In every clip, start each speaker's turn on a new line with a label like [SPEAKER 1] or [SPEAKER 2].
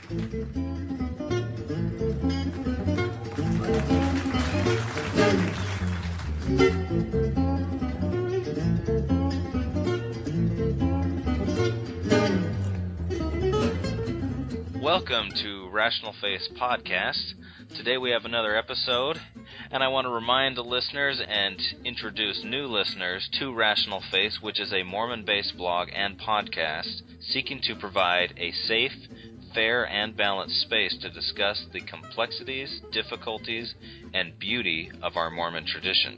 [SPEAKER 1] Welcome to Rational Faith Podcast. Today we have another episode, and I want to remind the listeners and introduce new listeners to Rational Faith, which is a Mormon-based blog and podcast seeking to provide a safe, fair, and balanced space to discuss the complexities, difficulties, and beauty of our Mormon tradition.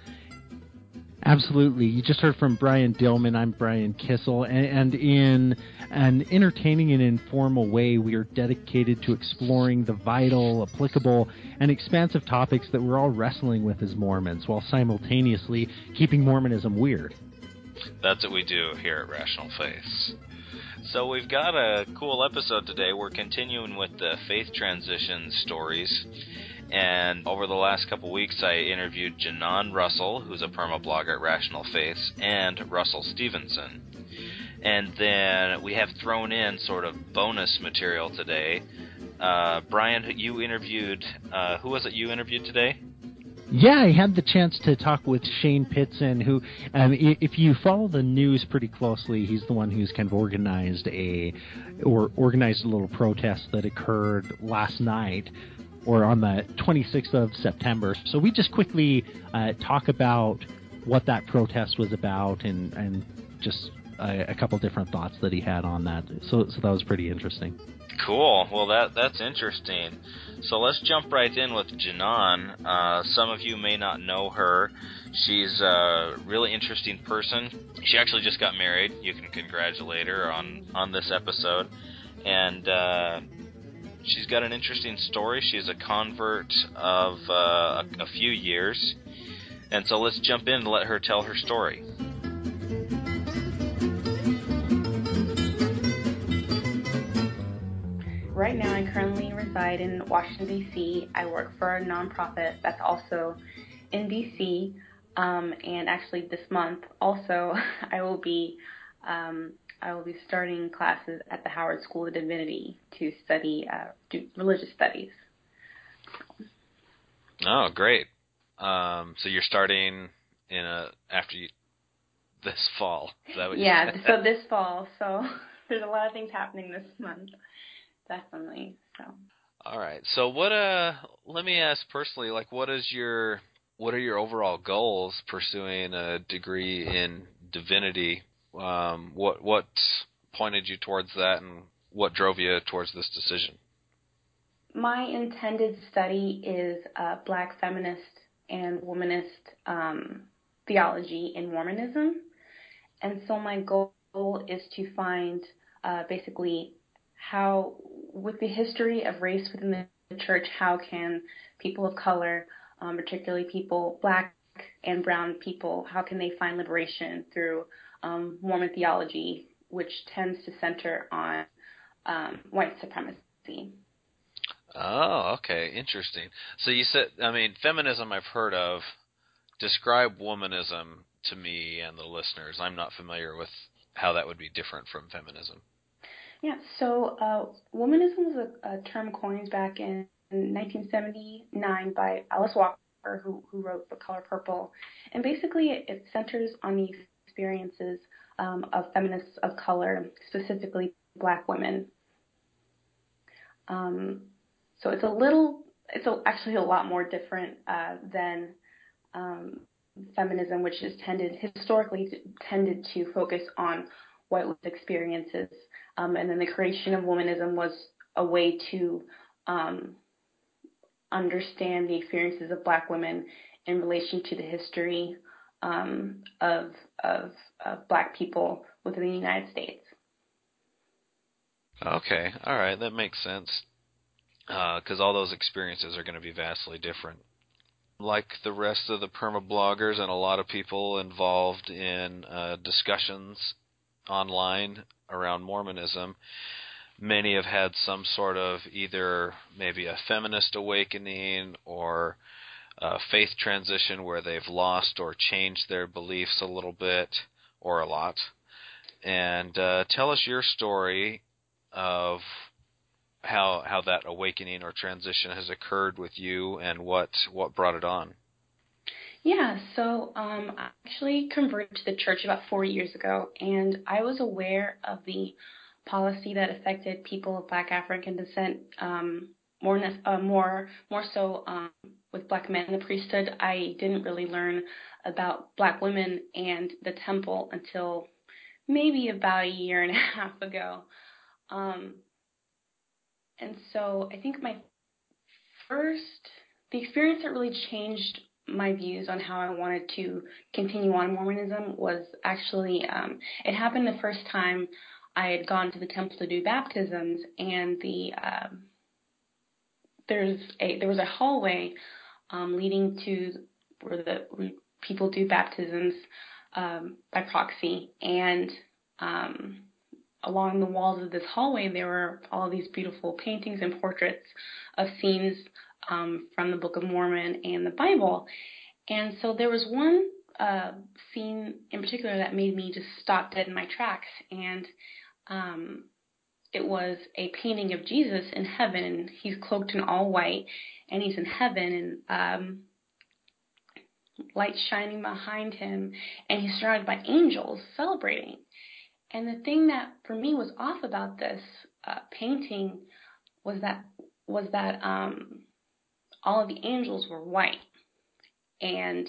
[SPEAKER 2] Absolutely. You just heard from Brian Dillman. I'm Brian Kissel. And in an entertaining and informal way, we are dedicated to exploring the vital, applicable, and expansive topics that we're all wrestling with as Mormons, while simultaneously keeping Mormonism weird.
[SPEAKER 1] That's what we do here at Rational Faith. So we've got a cool episode today. We're continuing with the faith transition stories. And over the last couple weeks, I interviewed Janan Russell, who's a permablogger at Rational Faith, and Russell Stevenson. And then we have thrown in sort of bonus material today. Brian, you interviewed, who was it you interviewed today?
[SPEAKER 2] Yeah, I had the chance to talk with Shane Pitson, who, if you follow the news pretty closely, he's the one who's kind of organized a little protest that occurred last night, or on the 26th of September. So we just quickly talk about what that protest was about and just a couple different thoughts that he had on that. So that was pretty interesting.
[SPEAKER 1] Cool. Well, that's interesting. So let's jump right in with Janan. Some of you may not know her. She's a really interesting person. She actually just got married. You can congratulate her on this episode. And she's got an interesting story. She's a convert of a few years. And so let's jump in and let her tell her story.
[SPEAKER 3] Right now, I currently reside in Washington, D.C. I work for a nonprofit that's also in D.C. And actually this month, also, I will be starting classes at the Howard School of Divinity to do religious studies.
[SPEAKER 1] Oh, great. So you're starting this fall. Is that what you said?
[SPEAKER 3] So this fall. So there's a lot of things happening this month. Definitely. So.
[SPEAKER 1] All right. So let me ask personally, like, what are your overall goals pursuing a degree in divinity? What pointed you towards that, and what drove you towards this decision?
[SPEAKER 3] My intended study is Black feminist and womanist theology in Mormonism. And so my goal is to find basically how, with the history of race within the church, how can people of color, particularly people, Black and brown people, how can they find liberation through Mormon theology, which tends to center on white supremacy.
[SPEAKER 1] Oh, okay. Interesting. So you said, feminism I've heard of. Describe womanism to me and the listeners. I'm not familiar with how that would be different from feminism.
[SPEAKER 3] Yeah, so womanism was a term coined back in 1979 by Alice Walker, who wrote The Color Purple. And basically it centers on the experiences of feminists of color, specifically Black women. So it's actually a lot more different than feminism, which is historically tended to focus on white experiences. And then the creation of womanism was a way to understand the experiences of Black women in relation to the history of Black people within the United States.
[SPEAKER 1] Okay, all right, that makes sense. Because all those experiences are going to be vastly different. Like the rest of the permabloggers and a lot of people involved in discussions online around Mormonism, many have had some sort of either maybe a feminist awakening or a faith transition where they've lost or changed their beliefs a little bit or a lot. And tell us your story of how that awakening or transition has occurred with you and what brought it on.
[SPEAKER 3] Yeah, so I actually converted to the church about 4 years ago, and I was aware of the policy that affected people of Black African descent more so with Black men in the priesthood. I didn't really learn about Black women and the temple until maybe about a year and a half ago. And so I think the experience that really changed my views on how I wanted to continue on Mormonism was actually, it happened the first time I had gone to the temple to do baptisms, and there was a hallway leading to where people do baptisms by proxy, and along the walls of this hallway there were all these beautiful paintings and portraits of scenes from the Book of Mormon and the Bible. And so there was one scene in particular that made me just stop dead in my tracks, and it was a painting of Jesus in heaven, and he's cloaked in all white, and he's in heaven, and light shining behind him, and he's surrounded by angels celebrating. And the thing that for me was off about this painting was that all of the angels were white, and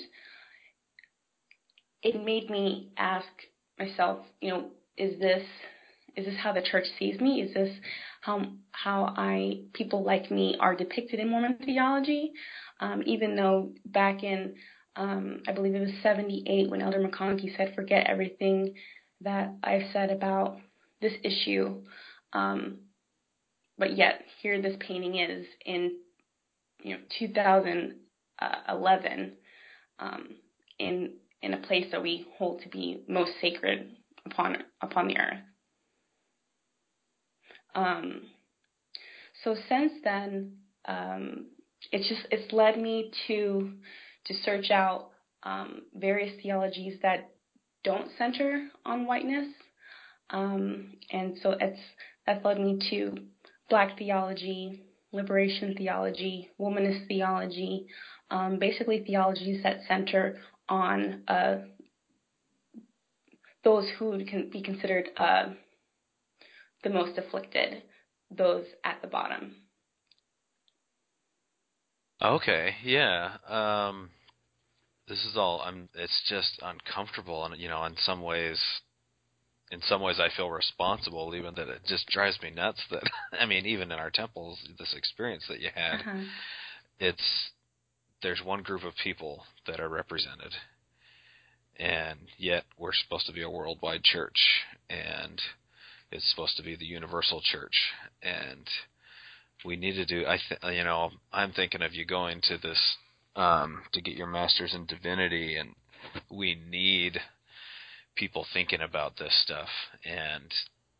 [SPEAKER 3] it made me ask myself, is this how the church sees me? Is this how people like me are depicted in Mormon theology? Even though back in I believe it was 1978 when Elder McConkie said, "Forget everything that I've said about this issue," but yet here this painting is in 2011 in a place that we hold to be most sacred upon the earth. So since then, it's led me to search out various theologies that don't center on whiteness, and so that's led me to Black theology, liberation theology, womanist theology, basically theologies that center on those who can be considered the most afflicted, those at the bottom.
[SPEAKER 1] Okay, yeah. This is all. It's just uncomfortable, and in some ways I feel responsible. Even that it just drives me nuts. That even in our temples, this experience that you had, there's one group of people that are represented, and yet we're supposed to be a worldwide church, and it's supposed to be the universal church, and we need to do. I'm thinking of you going to this to get your master's in divinity, and we need people thinking about this stuff and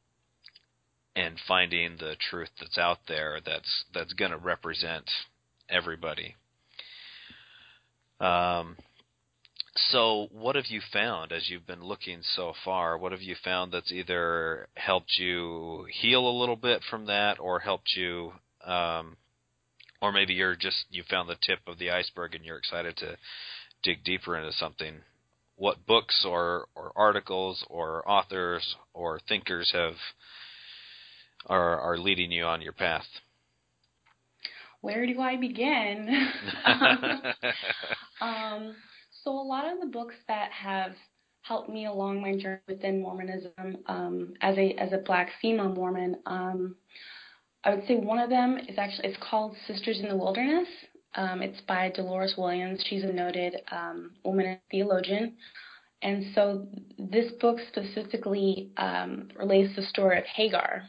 [SPEAKER 1] finding the truth that's out there that's going to represent everybody. So what have you found as you've been looking so far? What have you found that's either helped you heal a little bit from that, or helped you, or maybe you found the tip of the iceberg and you're excited to dig deeper into something? What books or articles or authors or thinkers are leading you on your path?
[SPEAKER 3] Where do I begin? So a lot of the books that have helped me along my journey within Mormonism, as a Black female Mormon, I would say one of them is it's called Sisters in the Wilderness. It's by Dolores Williams. She's a noted woman theologian. And so this book specifically relates the story of Hagar.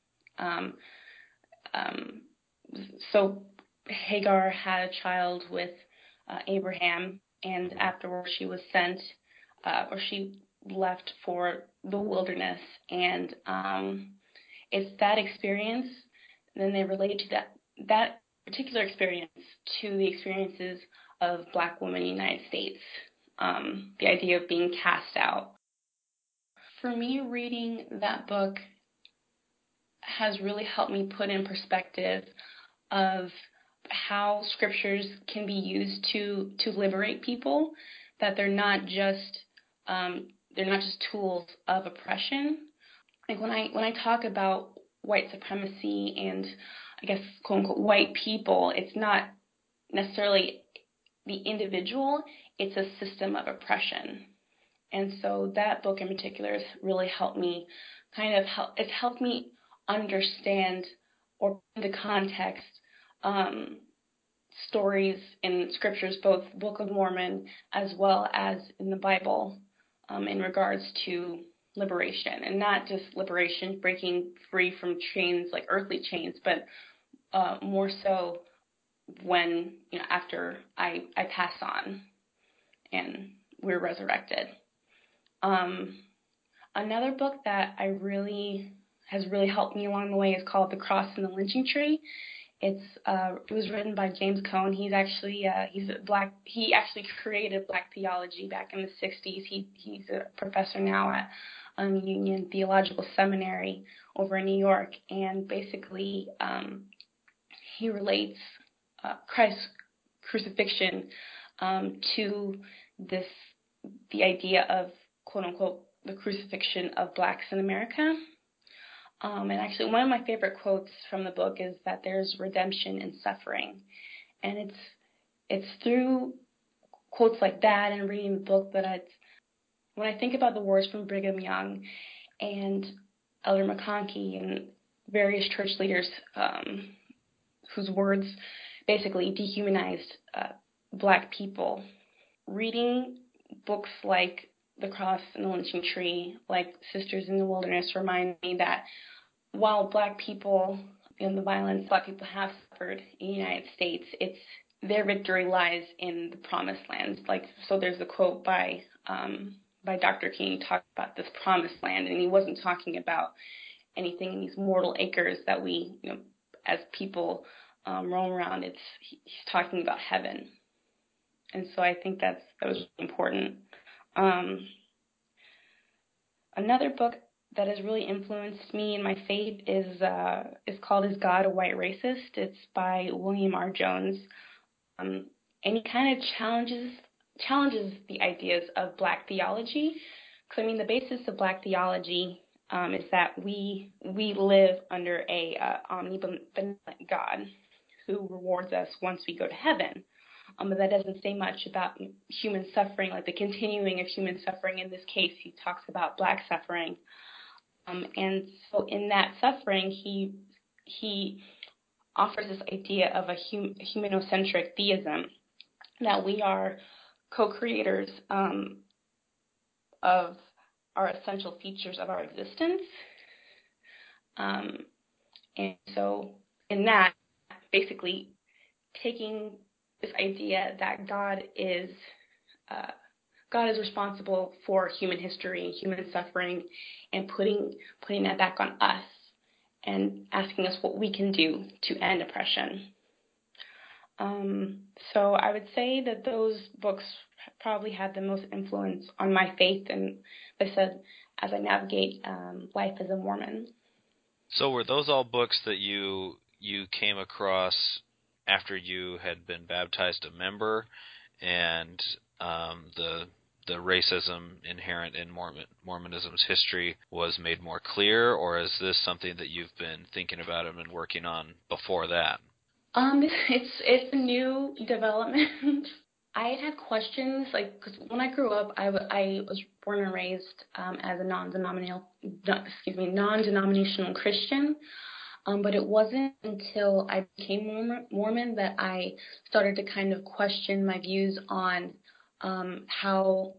[SPEAKER 3] So Hagar had a child with Abraham, and afterwards she was sent, or she left for the wilderness. And it's that experience, and then they relate to that particular experience to the experiences of Black women in the United States. The idea of being cast out. For me, reading that book has really helped me put in perspective of how scriptures can be used to liberate people, that they're not just tools of oppression. Like when I talk about white supremacy and, I guess, quote unquote white people, it's not necessarily the individual, it's a system of oppression. And so that book in particular has really helped me it's helped me understand or put into context stories in scriptures, both Book of Mormon as well as in the Bible, in regards to liberation, and not just liberation, breaking free from chains, like earthly chains, but more so when, after I pass on and we're resurrected. Another book that has really helped me along the way is called The Cross and the Lynching Tree. It was written by James Cone. He's actually he actually created Black theology back in the 60s. He's a professor now at Union Theological Seminary over in New York, and basically he relates Christ's crucifixion to the idea of, quote unquote, the crucifixion of blacks in America. And actually, one of my favorite quotes from the book is that there's redemption in suffering, and it's through quotes like that and reading the book that when I think about the words from Brigham Young and Elder McConkie and various church leaders whose words basically dehumanized black people, reading books like The Cross and the Lynching Tree, like Sisters in the Wilderness, remind me that while black people, the violence black people have suffered in the United States, their victory lies in the promised land. So there's a quote by Dr. King talking about this promised land, and he wasn't talking about anything in these mortal acres that we, as people roam around. He's talking about heaven, and so I think that was important. Another book that has really influenced me in my faith is called "Is God a White Racist?" It's by William R. Jones, and he kind of challenges the ideas of Black theology. Because the basis of Black theology is that we live under a omnibenevolent God who rewards us once we go to heaven. But that doesn't say much about human suffering, like the continuing of human suffering. In this case, he talks about Black suffering. And so in that suffering, he offers this idea of a humanocentric theism, that we are co-creators of our essential features of our existence. And so in that, basically taking this idea that God is responsible for human history and human suffering, and putting that back on us and asking us what we can do to end oppression. So I would say that those books probably had the most influence on my faith, and like I said, as I navigate life as a Mormon.
[SPEAKER 1] So were those all books that you came across after you had been baptized a member, and the racism inherent in Mormonism's history was made more clear, or is this something that you've been thinking about and been working on before that?
[SPEAKER 3] It's a new development. I had questions, because when I grew up, I was born and raised as a non-denominational Christian. But it wasn't until I became Mormon that I started to kind of question my views on how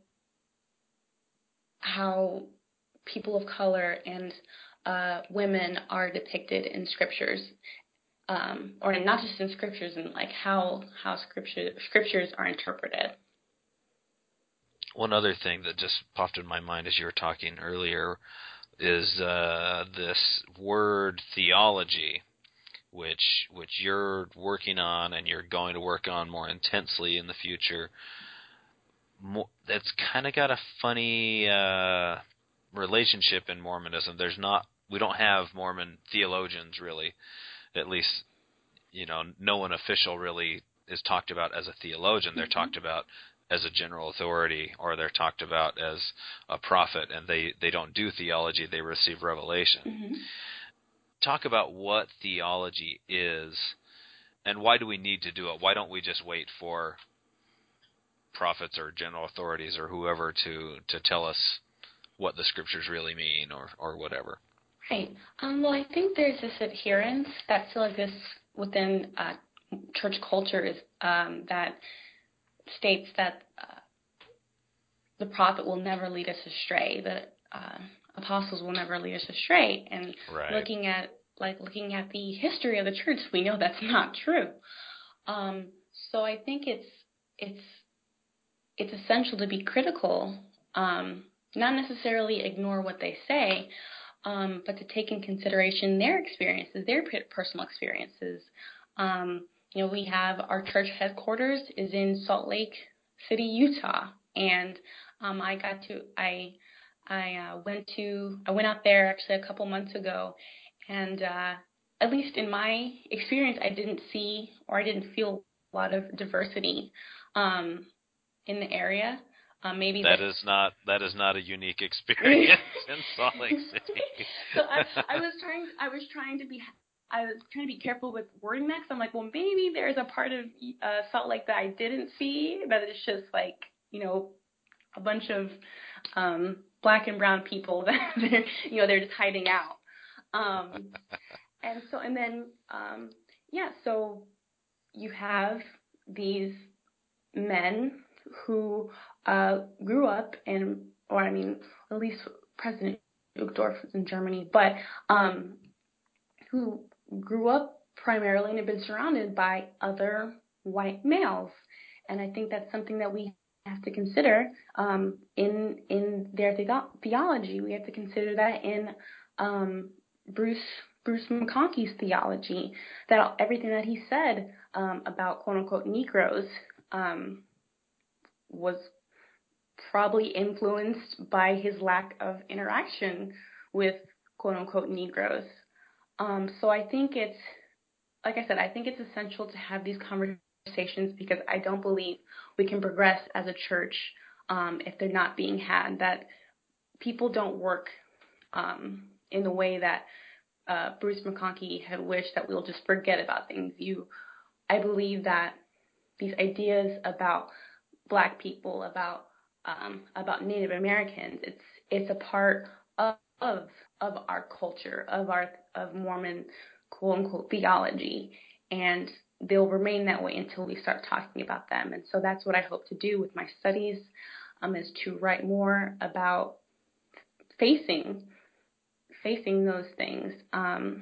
[SPEAKER 3] people of color and women are depicted in scriptures, or not just in scriptures, and how scriptures are interpreted.
[SPEAKER 1] One other thing that just popped in my mind as you were talking earlier is this word theology, which you're working on and you're going to work on more intensely in the future. That's kind of got a funny relationship in Mormonism. There's not we don't have Mormon theologians really, at least, no one official really is talked about as a theologian. They're talked about as a general authority, or they're talked about as a prophet, and they don't do theology, they receive revelation.
[SPEAKER 3] Mm-hmm.
[SPEAKER 1] Talk about what theology is, and why do we need to do it? Why don't we just wait for prophets or general authorities or whoever to tell us what the scriptures really mean, or whatever?
[SPEAKER 3] Right. Well, I think there's this adherence that still exists within church cultures that states that the prophet will never lead us astray, the apostles will never lead us astray. And
[SPEAKER 1] right.
[SPEAKER 3] looking at the history of the church, we know that's not true. So I think it's essential to be critical, not necessarily ignore what they say, but to take in consideration their experiences, their personal experiences. We have our church headquarters is in Salt Lake City, Utah, and I went out there actually a couple months ago, and at least in my experience, I didn't see or I didn't feel a lot of diversity in the area. Maybe
[SPEAKER 1] that is not a unique experience in Salt Lake City.
[SPEAKER 3] So I was trying to be careful with wording that, 'cause I'm like, well, maybe there's a part of Salt Lake that I didn't see, that it's just like, a bunch of black and brown people that they're just hiding out. So you have these men who grew up at least President Uchtdorf was in Germany, but who grew up primarily and have been surrounded by other white males. And I think that's something that we have to consider in their theology. We have to consider that in Bruce McConkie's theology, that everything that he said about quote-unquote Negroes was probably influenced by his lack of interaction with quote-unquote Negroes. So I think it's essential to have these conversations, because I don't believe we can progress as a church if they're not being had, that people don't work in the way that Bruce McConkie had wished, that we'll just forget about things. I believe that these ideas about Black people, about Native Americans, it's a part of our culture, of Mormon quote unquote theology, and they'll remain that way until we start talking about them. And so that's what I hope to do with my studies, is to write more about facing those things. I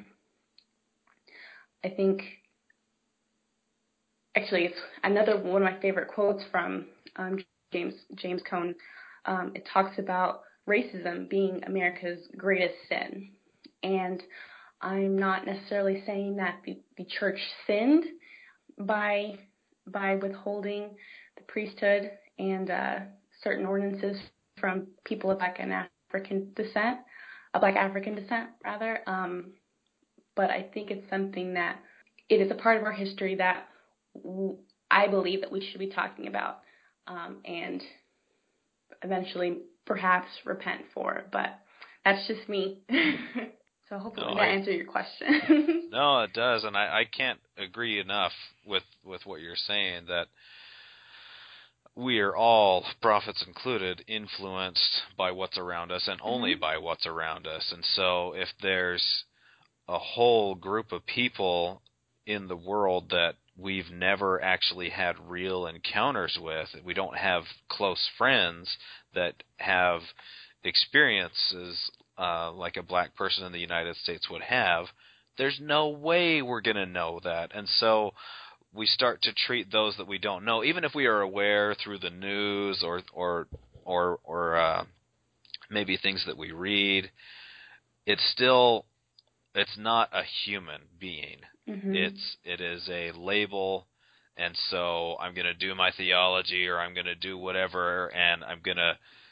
[SPEAKER 3] think actually it's another one of my favorite quotes from James Cone. It talks about racism being America's greatest sin, and I'm not necessarily saying that the church sinned by withholding the priesthood and certain ordinances from people of Black African descent, rather. But I think it's something that it is a part of our history that I believe that we should be talking about, and eventually perhaps repent for. But that's just me. So hopefully that answered your question.
[SPEAKER 1] No, it does, and I can't agree enough with what you're saying, that we are all, prophets included, influenced by what's around us, and only by what's around us. And so if there's a whole group of people in the world that we've never actually had real encounters with, we don't have close friends that have experiences like a black person in the United States would have, there's no way we're going to know that. And so we start to treat those that we don't know, even if we are aware through the news or maybe things that we read, it's not a human being. It is a label, and so I'm going to do my theology, or I'm going to do whatever, and I'm going to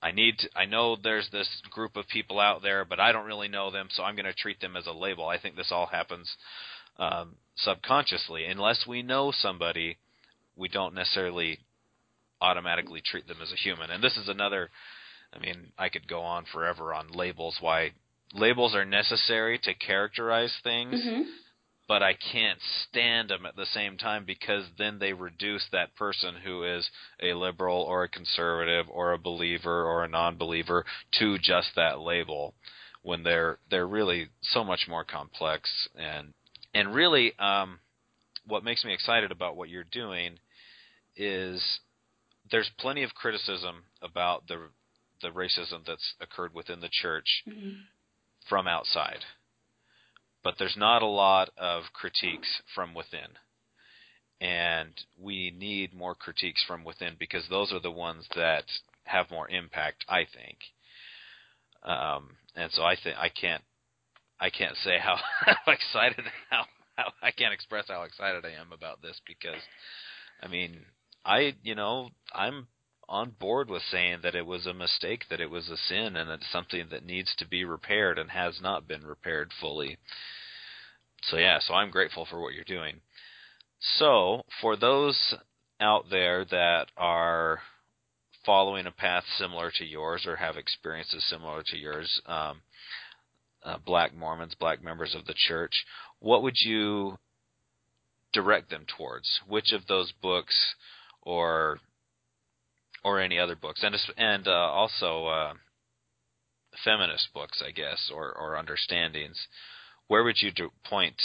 [SPEAKER 1] I know there's this group of people out there, but I don't really know them, so I'm going to treat them as a label. I think this all happens subconsciously. Unless we know somebody, we don't necessarily automatically treat them as a human. And this is another, I mean, I could go on forever on labels, why labels are necessary to characterize things, but I can't stand them at the same time, because then they reduce that person who is a liberal or a conservative or a believer or a non-believer to just that label, when they're really so much more complex. And really, what makes me excited about what you're doing is there's plenty of criticism about the racism that's occurred within the church from outside. But there's not a lot of critiques from within. And we need more critiques from within, because those are the ones that have more impact, I think. And so I can't say how excited, how I can't express how excited I am about this, because, I mean, I'm on board with saying that it was a mistake, that it was a sin, and it's something that needs to be repaired and has not been repaired fully. So I'm grateful for what you're doing. So for those out there that are following a path similar to yours or have experiences similar to yours, black Mormons, black members of the church, what would you direct them towards? Which of those books or any other books, and also feminist books, I guess, or understandings, where would you point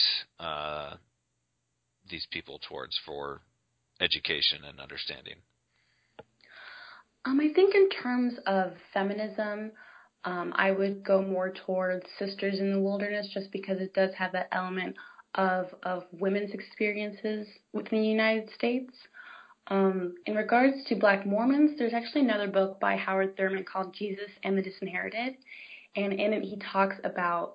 [SPEAKER 1] these people towards for education and understanding?
[SPEAKER 3] I think in terms of feminism, I would go more towards Sisters in the Wilderness, just because it does have that element of women's experiences within the United States. In regards to Black Mormons, there's actually another book by Howard Thurman called Jesus and the Disinherited, and in it he talks about,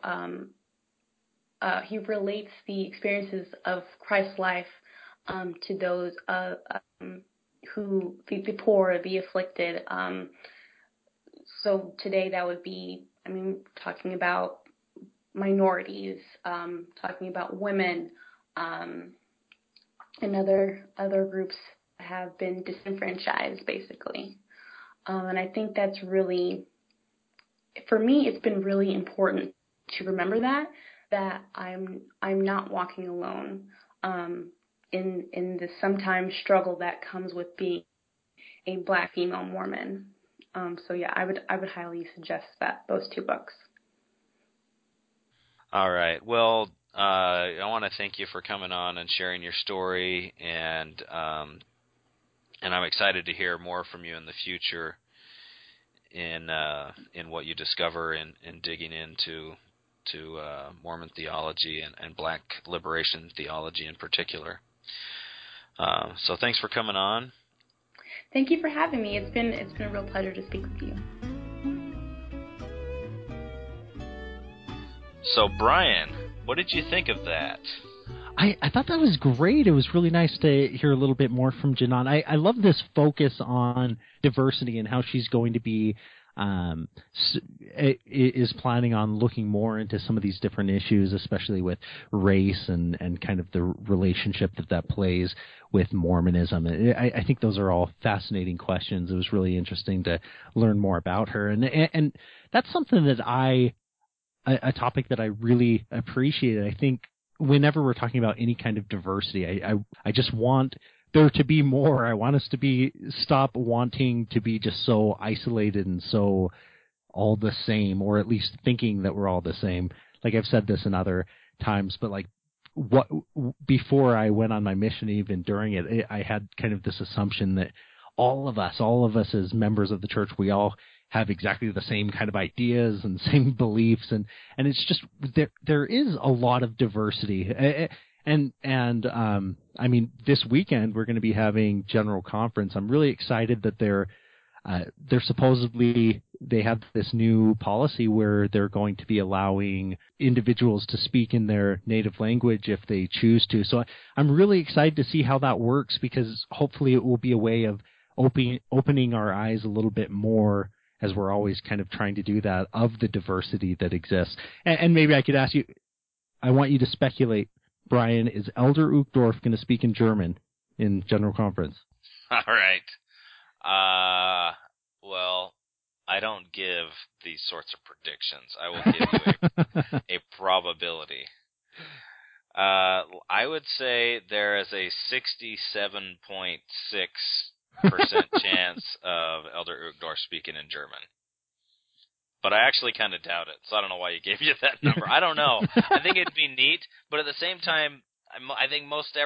[SPEAKER 3] he relates the experiences of Christ's life to those who, the poor, the afflicted. So today that would be, talking about minorities, talking about women, and other groups have been disenfranchised, basically. And I think that's really, for me, it's been really important to remember that I'm not walking alone in the sometimes struggle that comes with being a Black female Mormon. I would highly suggest those two books.
[SPEAKER 1] All right. Well, I want to thank you for coming on and sharing your story, and I'm excited to hear more from you in the future in what you discover in digging into Mormon theology and Black liberation theology in particular. So thanks for coming on.
[SPEAKER 3] Thank you for having me. It's been a real pleasure to speak with you.
[SPEAKER 1] So Brian, what did you think of that?
[SPEAKER 2] I thought that was great. It was really nice to hear a little bit more from Janan. I love this focus on diversity and how she's going to be is planning on looking more into some of these different issues, especially with race and kind of the relationship that plays with Mormonism. I think those are all fascinating questions. It was really interesting to learn more about her, and that's something that a topic that I really appreciated. I think whenever we're talking about any kind of diversity, I just want there to be more. I want us to stop wanting to be just so isolated and so all the same, or at least thinking that we're all the same. Like I've said this in other times, but like before I went on my mission, even during it, I had kind of this assumption that all of us as members of the church, we all have exactly the same kind of ideas and same beliefs, and it's just there is a lot of diversity. And this weekend we're going to be having General Conference. I'm really excited that they're supposedly, they have this new policy where they're going to be allowing individuals to speak in their native language if they choose to. So I'm really excited to see how that works, because hopefully it will be a way of opening our eyes a little bit more as we're always kind of trying to do that, of the diversity that exists. And maybe I could ask you, I want you to speculate, Brian, is Elder Uchtdorf going to speak in German in General Conference?
[SPEAKER 1] All right. Well, I don't give these sorts of predictions. I will give you a probability. I would say there is a 67.6% chance of Elder Uchtdorf speaking in German. But I actually kind of doubt it, so I don't know why you gave you that number. I don't know. I think it'd be neat, but at the same time, I think most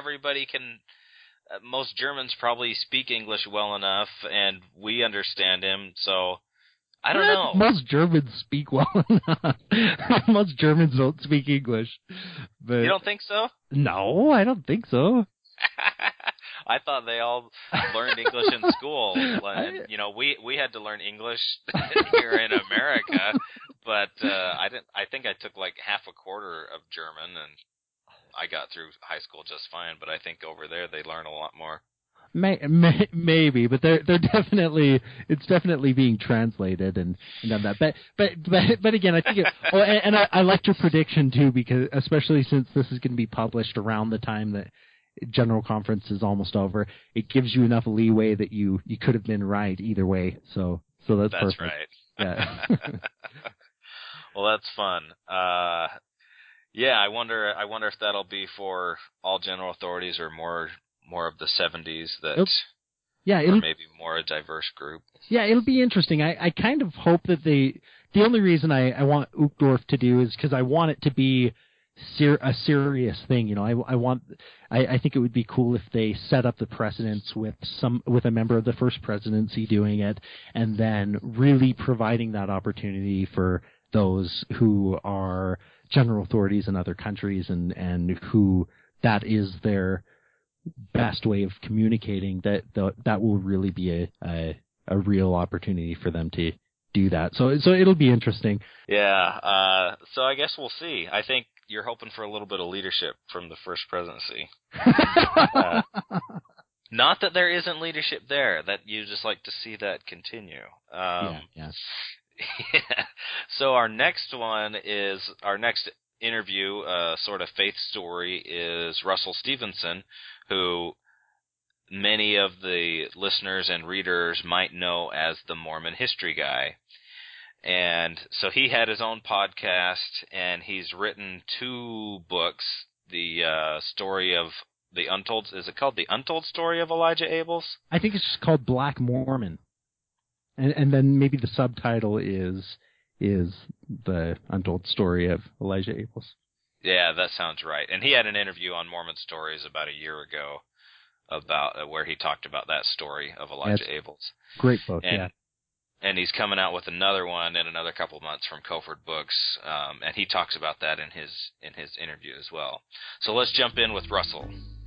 [SPEAKER 1] Germans probably speak English well enough, and we understand him, so I don't know.
[SPEAKER 2] Most Germans speak well enough. Most Germans don't speak English. But
[SPEAKER 1] you don't think so?
[SPEAKER 2] No, I don't think so.
[SPEAKER 1] I thought they all learned English in school. And, we had to learn English here in America, but I didn't. I think I took like half a quarter of German, and I got through high school just fine. But I think over there they learn a lot more.
[SPEAKER 2] Maybe, but they're definitely, it's definitely being translated and done that. But again, I think I liked your prediction too, because especially since this is going to be published around the time that General Conference is almost over, it gives you enough leeway that you could have been right either way. So that's perfect.
[SPEAKER 1] Right.
[SPEAKER 2] Yeah.
[SPEAKER 1] Well, that's fun. Yeah, I wonder if that'll be for all general authorities or more of the 70s that or maybe more a diverse group.
[SPEAKER 2] Yeah, it'll be interesting. I kind of hope that the only reason I want Uchtdorf to do is because I want it to be a serious thing. I think it would be cool if they set up the precedents with a member of the First Presidency doing it, and then really providing that opportunity for those who are general authorities in other countries and who that is their best way of communicating, that will really be a real opportunity for them to do that. So it'll be interesting.
[SPEAKER 1] Yeah. So I guess we'll see. I think you're hoping for a little bit of leadership from the First Presidency. Not that there isn't leadership there, that you just like to see that continue.
[SPEAKER 2] Yeah.
[SPEAKER 1] Yeah. So our next interview, sort of faith story, is Russell Stevenson, who many of the listeners and readers might know as the Mormon History Guy. And so he had his own podcast, and he's written 2 books. The story of the Untold, is it called The Untold Story of Elijah Abels?
[SPEAKER 2] I think it's just called Black Mormon. And then maybe the subtitle is The Untold Story of Elijah Abels.
[SPEAKER 1] Yeah, that sounds right. And he had an interview on Mormon Stories about a year ago about where he talked about that story of Elijah Abels.
[SPEAKER 2] Great book, yeah.
[SPEAKER 1] And he's coming out with another one in another couple of months from Koford Books, and he talks about that in his interview as well. So let's jump in with Russell.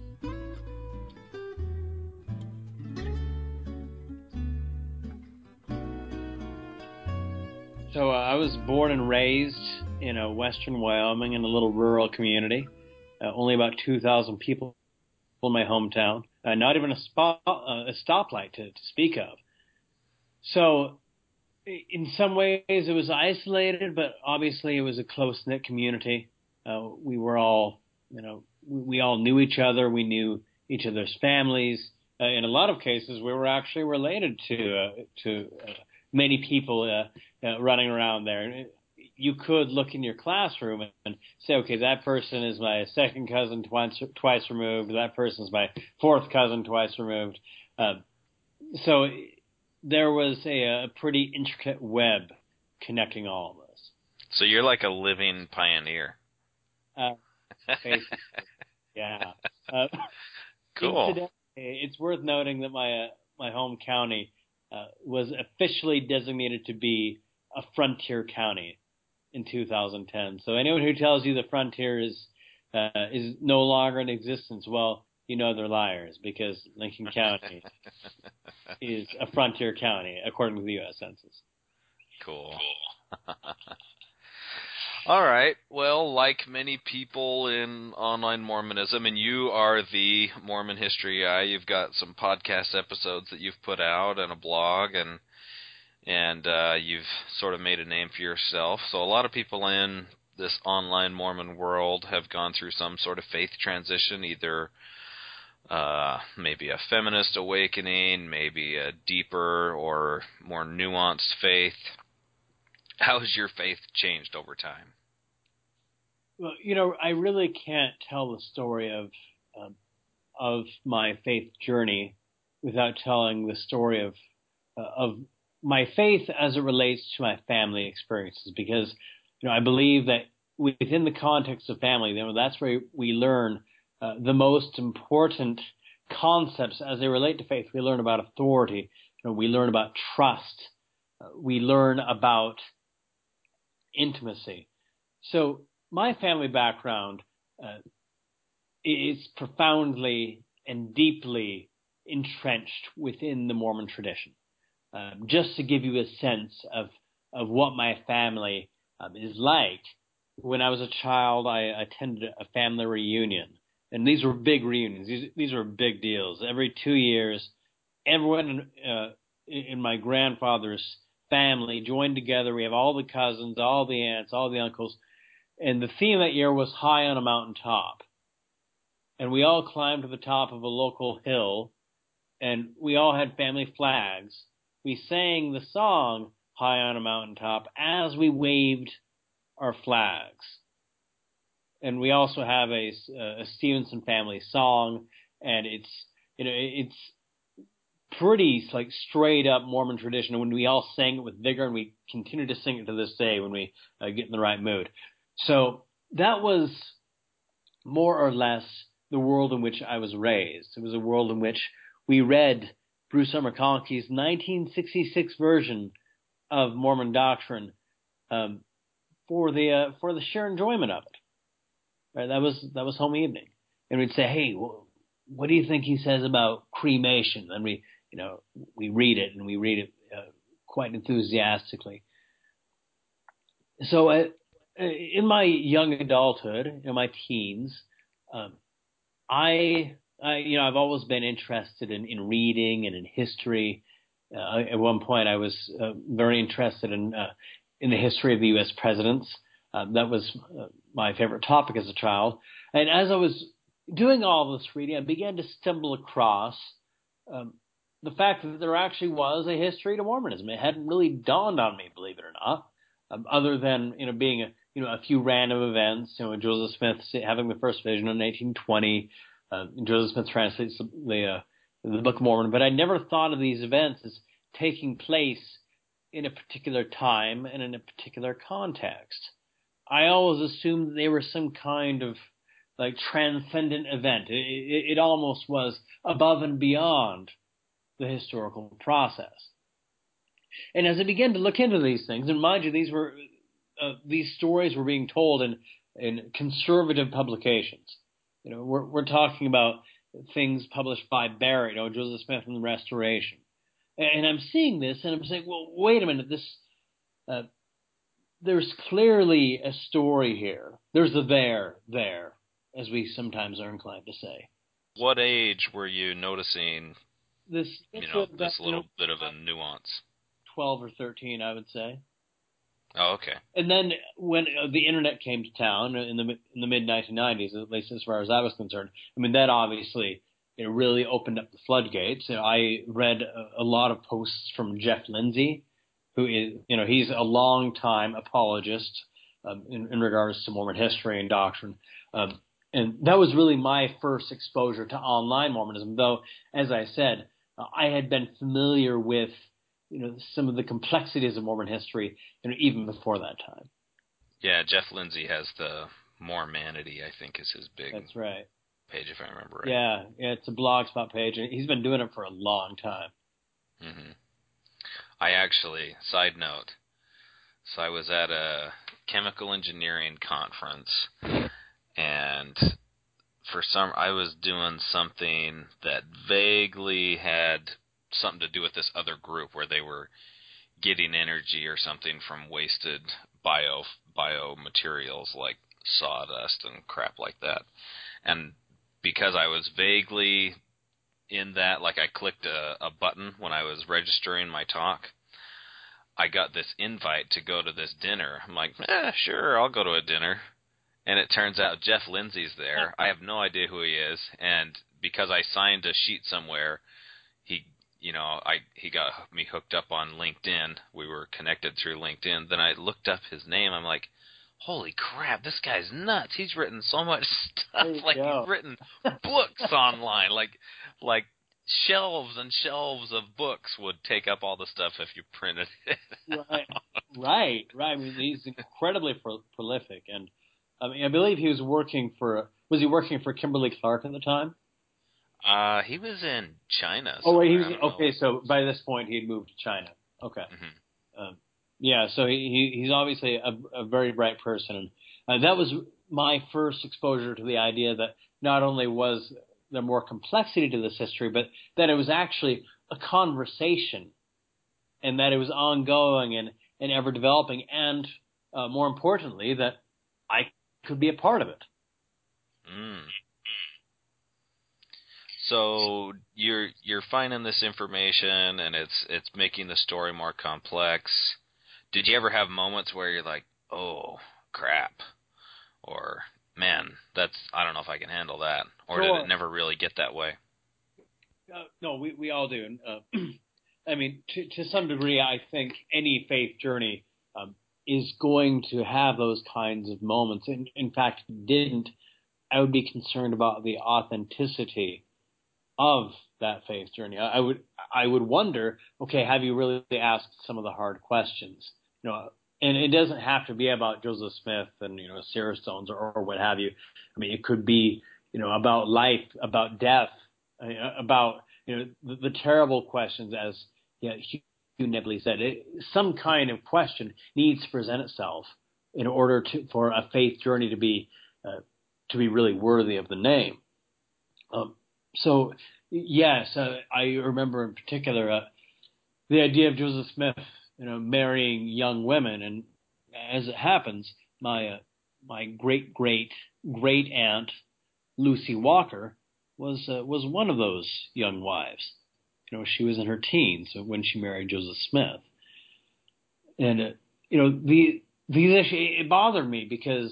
[SPEAKER 4] So I was born and raised in western Wyoming in a little rural community. Only about 2,000 people in my hometown. Not even a stoplight to speak of. So in some ways it was isolated, but obviously it was a close-knit community. We were all, we all knew each other. We knew each other's families. In a lot of cases, we were actually related to many people running around there. You could look in your classroom and say, okay, that person is my second cousin twice removed. That person's my fourth cousin twice removed. So there was a pretty intricate web connecting all of us.
[SPEAKER 1] So you're like a living pioneer.
[SPEAKER 4] Basically, yeah.
[SPEAKER 1] Cool.
[SPEAKER 4] Incidentally, it's worth noting that my home county was officially designated to be a frontier county in 2010. So anyone who tells you the frontier is no longer in existence, well, they're liars, because Lincoln County is a frontier county according to the U.S. Census.
[SPEAKER 1] Cool. All right. Well, like many people in online Mormonism, and you are the Mormon History Guy, you've got some podcast episodes that you've put out and a blog, and and you've sort of made a name for yourself. So a lot of people in this online Mormon world have gone through some sort of faith transition, either maybe a feminist awakening, maybe a deeper or more nuanced faith. How has your faith changed over time?
[SPEAKER 4] Well, I really can't tell the story of my faith journey without telling the story of my faith as it relates to my family experiences, because I believe that within the context of family, that's where we learn the most important concepts as they relate to faith. We learn about authority, we learn about trust, we learn about intimacy. So my family background is profoundly and deeply entrenched within the Mormon tradition. Just to give you a sense of what my family is like, when I was a child, I attended a family reunion. And these were big reunions. These were big deals. Every 2 years, everyone in my grandfather's family joined together. We have all the cousins, all the aunts, all the uncles. And the theme that year was High on a Mountaintop. And we all climbed to the top of a local hill, and we all had family flags. We sang the song High on a Mountaintop as we waved our flags. And we also have a Stevenson family song, and it's pretty like straight up Mormon tradition. When we all sang it with vigor, and we continue to sing it to this day when we get in the right mood. So that was more or less the world in which I was raised. It was a world in which we read Bruce R. McConkie's 1966 version of Mormon doctrine for the sheer enjoyment of it. Right? That was home evening, and we'd say, "Hey, what do you think he says about cremation?" And we read it, and we read it quite enthusiastically. So in my young adulthood, in my teens, I've always been interested in reading and in history. At one point, I was very interested in the history of the U.S. presidents. That was my favorite topic as a child. And as I was doing all this reading, I began to stumble across the fact that there actually was a history to Mormonism. It hadn't really dawned on me, believe it or not, other than being a few random events. Joseph Smith having the first vision in 1820. Joseph Smith translates the Book of Mormon, but I never thought of these events as taking place in a particular time and in a particular context. I always assumed they were some kind of like transcendent event. It almost was above and beyond the historical process. And as I began to look into these things, and mind you, these stories were being told in conservative publications. We're talking about things published by Barrett, Joseph Smith and the Restoration. And I'm seeing this, and I'm saying, well, wait a minute, there's clearly a story here. There's a there, as we sometimes are inclined to say.
[SPEAKER 1] What age were you noticing this little bit of a nuance?
[SPEAKER 4] 12 or 13, I would say.
[SPEAKER 1] Oh, okay.
[SPEAKER 4] And then when the internet came to town in the mid-1990s, at least as far as I was concerned, that obviously really opened up the floodgates. I read a lot of posts from Jeff Lindsay, who is, he's a long-time apologist in regards to Mormon history and doctrine. And that was really my first exposure to online Mormonism, though, as I said, I had been familiar with some of the complexities of Mormon history, even before that time.
[SPEAKER 1] Yeah, Jeff Lindsay has the Mormonity, I think, is his big.
[SPEAKER 4] That's right.
[SPEAKER 1] Page, if I remember right.
[SPEAKER 4] Yeah, it's a blogspot page, and he's been doing it for a long time.
[SPEAKER 1] Mm-hmm. I actually, side note, so I was at a chemical engineering conference, and I was doing something that vaguely had something to do with this other group where they were getting energy or something from wasted biomaterials like sawdust and crap like that. And because I was vaguely in that, like I clicked a button when I was registering my talk, I got this invite to go to this dinner. I'm like, sure, I'll go to a dinner. And it turns out Jeff Lindsay's there. I have no idea who he is, and because I signed a sheet somewhere, he got me hooked up on LinkedIn. We were connected through LinkedIn. Then I looked up his name. I'm like, holy crap, this guy's nuts. He's written so much stuff. Like, he's written books online. Like shelves and shelves of books would take up all the stuff if you printed it.
[SPEAKER 4] Right. I mean, he's incredibly prolific, and I believe he was working for Kimberly Clark at the time?
[SPEAKER 1] He was in China.
[SPEAKER 4] Oh, wait, okay. So by this point, he had moved to China. Okay. Mm-hmm. Yeah. So he's obviously a very bright person, and that was my first exposure to the idea that not only was there more complexity to this history, but that it was actually a conversation, and that it was ongoing and ever developing, and more importantly, that I could be a part of it.
[SPEAKER 1] Mm. So you're finding this information, and it's making the story more complex. Did you ever have moments where you're like, oh crap, or man, I don't know if I can handle that, or did it never really get that way?
[SPEAKER 4] No, we all do. I mean, to some degree, I think any faith journey is going to have those kinds of moments. In fact, if it didn't, I would be concerned about the authenticity of that faith journey. I would wonder, okay, have you really asked some of the hard questions? And it doesn't have to be about Joseph Smith and Sarah Stones or what have you. I mean, it could be about life, about death, about the terrible questions, as Hugh Nibley said. Some kind of question needs to present itself in order for a faith journey to be really worthy of the name. So yes, I remember in particular the idea of Joseph Smith, marrying young women, and as it happens, my great aunt Lucy Walker was one of those young wives. She was in her teens when she married Joseph Smith, and these issues, it bothered me because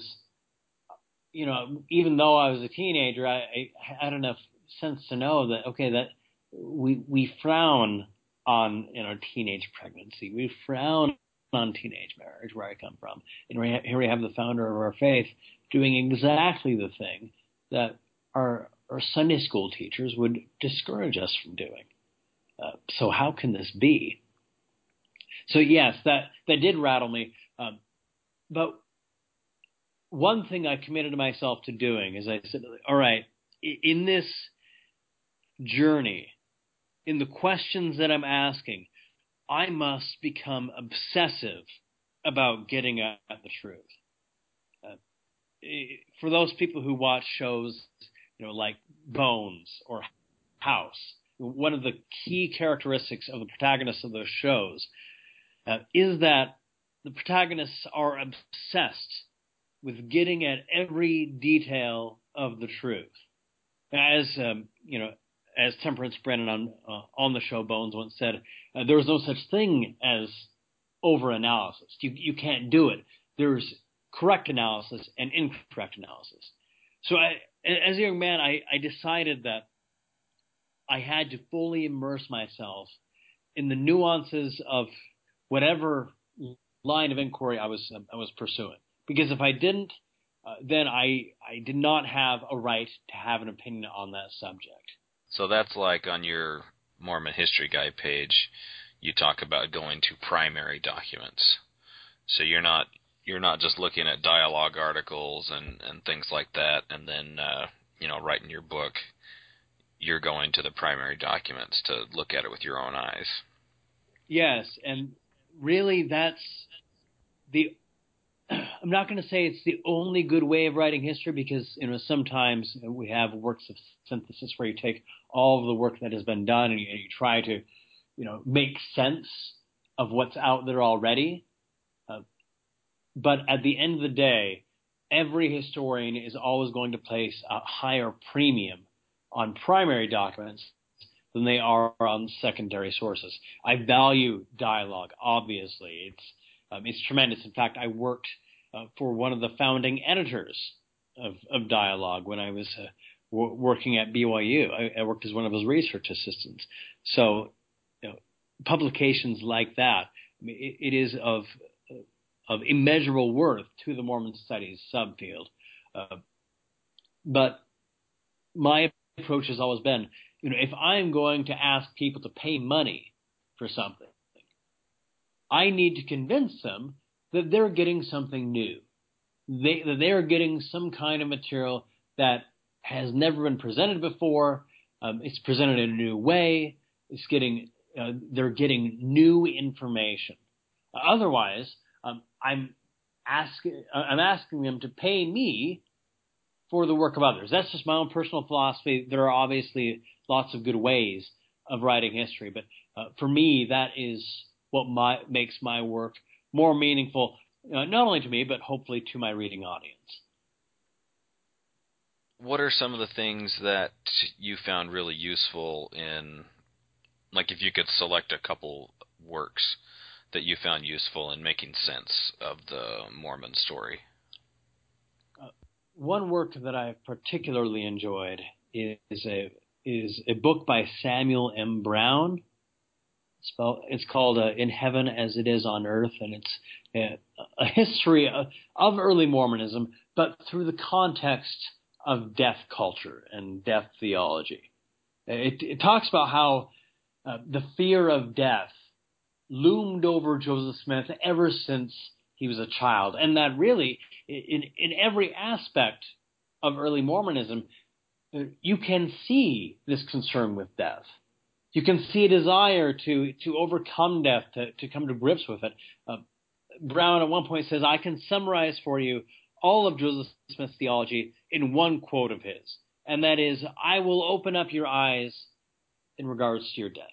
[SPEAKER 4] even though I was a teenager, I had enough sense to know that that we frown on teenage pregnancy, we frown on teenage marriage where I come from, and here we have the founder of our faith doing exactly the thing that our Sunday school teachers would discourage us from doing. So how can this be? So yes, that did rattle me. But one thing I committed myself to doing is I said, all right, in this journey, in the questions that I'm asking, I must become obsessive about getting at the truth. For those people who watch shows, like Bones or House, one of the key characteristics of the protagonists of those shows is that the protagonists are obsessed with getting at every detail of the truth. As as Temperance Brennan on the show Bones once said, there is no such thing as over-analysis. You can't do it. There's correct analysis and incorrect analysis. So as a young man, I decided that I had to fully immerse myself in the nuances of whatever line of inquiry I was pursuing. Because if I didn't, then I did not have a right to have an opinion on that subject.
[SPEAKER 1] So that's like on your Mormon History Guide page, you talk about going to primary documents. So you're not just looking at dialogue articles and things like that, and then writing your book. You're going to the primary documents to look at it with your own eyes.
[SPEAKER 4] Yes, and really that's I'm not going to say it's the only good way of writing history, because sometimes we have works of synthesis where you take all of the work that has been done and you try to make sense of what's out there already. But at the end of the day, every historian is always going to place a higher premium on primary documents than they are on secondary sources. I value dialogue, obviously. It's tremendous. In fact, I worked for one of the founding editors of Dialogue when I was working at BYU. I worked as one of his research assistants. So, publications like that, I mean, it is of immeasurable worth to the Mormon studies subfield. But my approach has always been, if I'm going to ask people to pay money for something, I need to convince them that they're getting something new. That they're getting some kind of material that has never been presented before. It's presented in a new way. They're getting new information. Otherwise, I'm asking them to pay me for the work of others. That's just my own personal philosophy. There are obviously lots of good ways of writing history, but for me, that is what makes my work more meaningful, not only to me, but hopefully to my reading audience.
[SPEAKER 1] What are some of the things that you found really useful in, like if you could select a couple works that you found useful in making sense of the Mormon story?
[SPEAKER 4] One work that I particularly enjoyed is a book by Samuel M. Brown. It's called In Heaven as It Is on Earth, and it's a history of early Mormonism, but through the context of death culture and death theology. It talks about how the fear of death loomed over Joseph Smith ever since he was a child, and that really, in every aspect of early Mormonism, you can see this concern with death. You can see a desire to overcome death, to come to grips with it. Brown at one point says, I can summarize for you all of Joseph Smith's theology in one quote of his, and that is, I will open up your eyes in regards to your dead.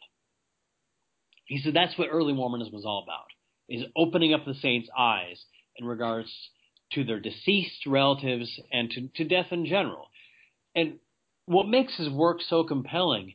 [SPEAKER 4] He said that's what early Mormonism was all about, is opening up the saints' eyes in regards to their deceased relatives and to death in general. And what makes his work so compelling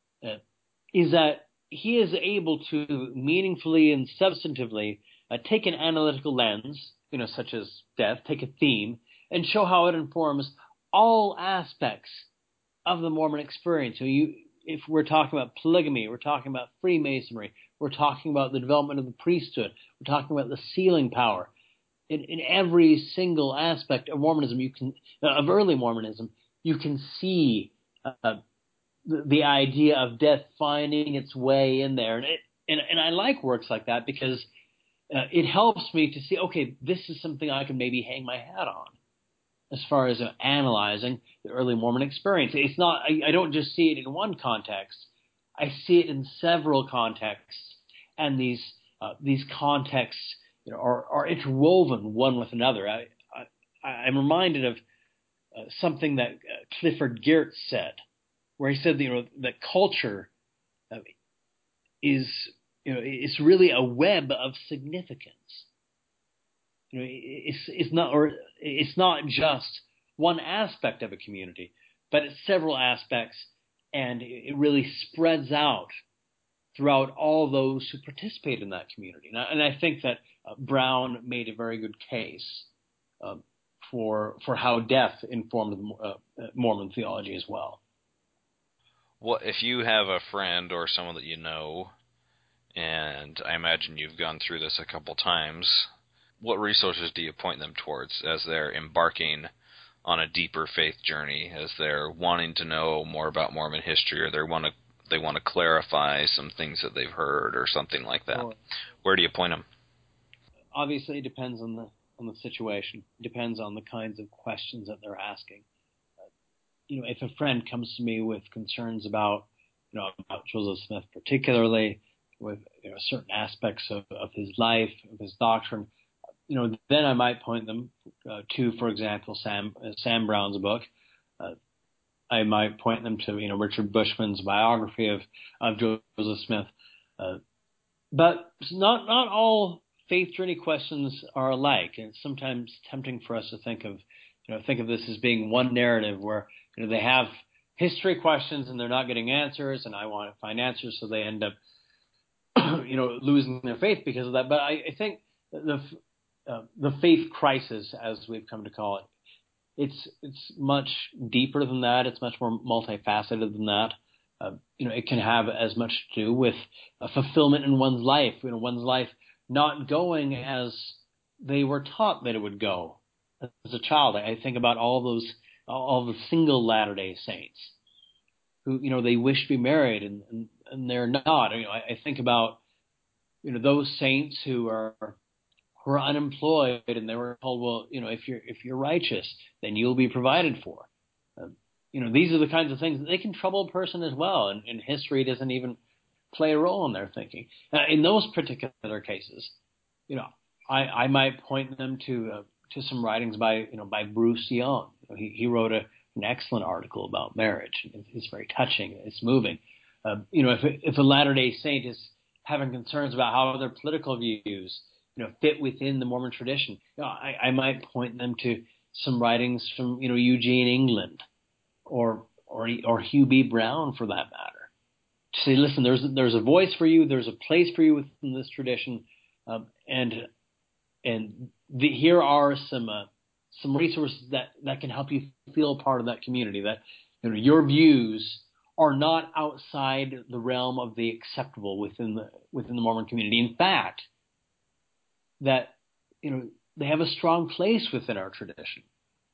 [SPEAKER 4] is that he is able to meaningfully and substantively take an analytical lens, such as death, take a theme, and show how it informs all aspects of the Mormon experience. So if we're talking about polygamy, we're talking about Freemasonry, we're talking about the development of the priesthood, we're talking about the sealing power. In every single aspect of Mormonism, of early Mormonism, you can see the idea of death finding its way in there. And I like works like that because it helps me to see, okay, this is something I can maybe hang my hat on as far as analyzing the early Mormon experience. It's not, I don't just see it in one context. I see it in several contexts, and these contexts are interwoven one with another. I'm reminded of something that Clifford Geertz said, where he said that culture is it's really a web of significance. It's not just one aspect of a community, but it's several aspects, and it really spreads out throughout all those who participate in that community. And I think that Brown made a very good case for how death informed Mormon theology as well.
[SPEAKER 1] What if you have a friend or someone that you know, and I imagine you've gone through this a couple times, what resources do you point them towards as they're embarking on a deeper faith journey, as they're wanting to know more about Mormon history, or they want to clarify some things that they've heard or something like that? Sure. Where do you point them?
[SPEAKER 4] Obviously, it depends on the situation. It depends on the kinds of questions that they're asking. If a friend comes to me with concerns about Joseph Smith, particularly with certain aspects of his life, of his doctrine, then I might point them to, for example, Sam Brown's book. I might point them to Richard Bushman's biography of Joseph Smith. But not all faith journey questions are alike, and it's sometimes tempting for us to think of this as being one narrative where they have history questions and they're not getting answers, and I want to find answers, so they end up, losing their faith because of that. But I think the faith crisis, as we've come to call it, it's much deeper than that. It's much more multifaceted than that. It can have as much to do with a fulfillment in one's life. One's life not going as they were taught that it would go as a child. I think about all the single Latter-day Saints who, they wish to be married and they're not. I think about, those saints who are unemployed and they were told, well, if you're righteous, then you'll be provided for. These are the kinds of things that they can trouble a person as well, and history doesn't even play a role in their thinking. In those particular cases, I might point them to some writings by Bruce Young. He wrote an excellent article about marriage. It's very touching. It's moving. If a Latter-day Saint is having concerns about how their political views fit within the Mormon tradition, I might point them to some writings from Eugene England or Hugh B. Brown, for that matter, to say, listen, there's a voice for you, there's a place for you within this tradition, here are some resources that can help you feel part of that community. That your views are not outside the realm of the acceptable within the Mormon community. In fact, that they have a strong place within our tradition.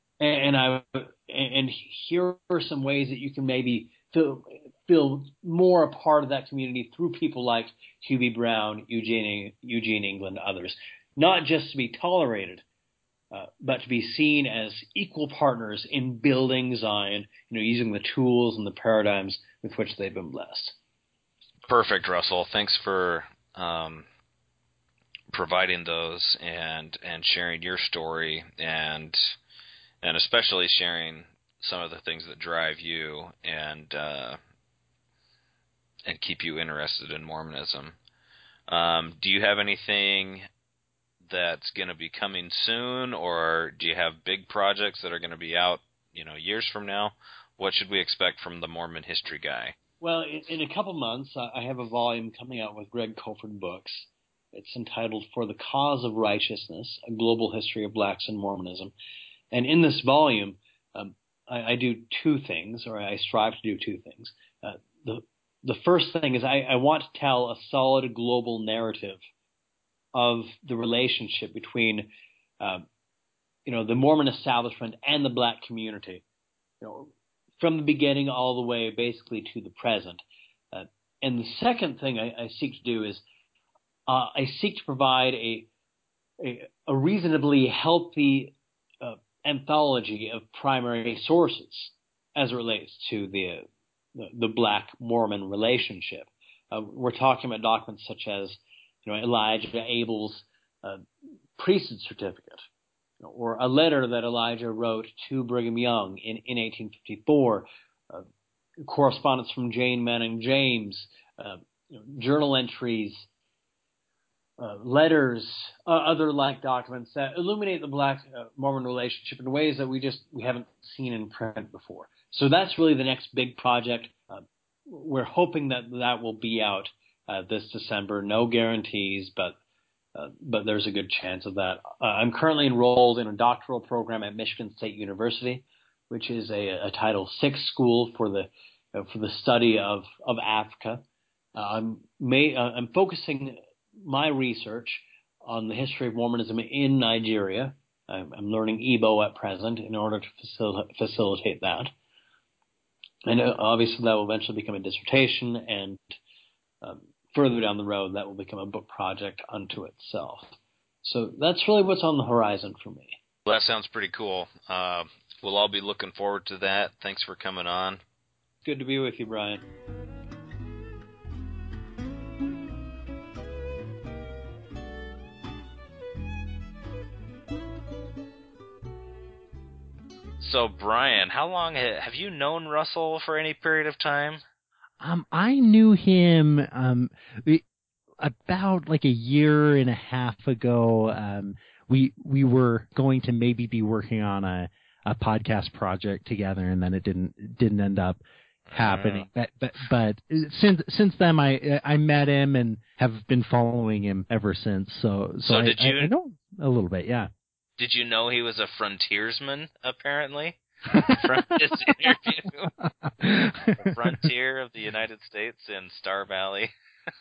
[SPEAKER 4] And here are some ways that you can maybe feel more a part of that community through people like Hugh B. Brown, Eugene England, others. Not just to be tolerated, but to be seen as equal partners in building Zion, using the tools and the paradigms with which they've been blessed.
[SPEAKER 1] Perfect, Russell. Thanks for providing those and sharing your story and especially sharing some of the things that drive you and keep you interested in Mormonism. Do you have anything that's going to be coming soon, or do you have big projects that are going to be out, years from now? What should we expect from the Mormon History Guy?
[SPEAKER 4] Well, in a couple months, I have a volume coming out with Greg Colford Books. It's entitled For the Cause of Righteousness, A Global History of Blacks in Mormonism. And in this volume, I do two things, or I strive to do two things. The first thing is I want to tell a solid global narrative of the relationship between, the Mormon establishment and the black community, from the beginning all the way basically to the present. And the second thing I seek to do is I seek to provide a reasonably healthy anthology of primary sources as it relates to the black Mormon relationship. We're talking about documents such as Elijah Abel's priesthood certificate, or a letter that Elijah wrote to Brigham Young in 1854, correspondence from Jane Manning James, journal entries, letters, other like documents that illuminate the black Mormon relationship in ways that we haven't seen in print before. So that's really the next big project. We're hoping that will be out this December. No guarantees, but there's a good chance of that. I'm currently enrolled in a doctoral program at Michigan State University, which is a Title VI school for the study of Africa. I'm focusing my research on the history of Mormonism in Nigeria. I'm learning Igbo at present in order to facilitate that. And obviously that will eventually become a dissertation, and further down the road that will become a book project unto itself. So that's really what's on the horizon for me.
[SPEAKER 1] Well, that sounds pretty cool. We'll all be looking forward to that. Thanks for coming on.
[SPEAKER 4] Good to be with you, Brian.
[SPEAKER 1] So, Brian, how long have you known Russell for any period of time?
[SPEAKER 2] I knew him about like a year and a half ago. We were going to maybe be working on a a podcast project together, and then it didn't end up happening. But since then, I met him and have been following him ever since. So I know a little bit, yeah.
[SPEAKER 5] Did you know he was a frontiersman, apparently, from his interview? The frontier of the United States in Star Valley.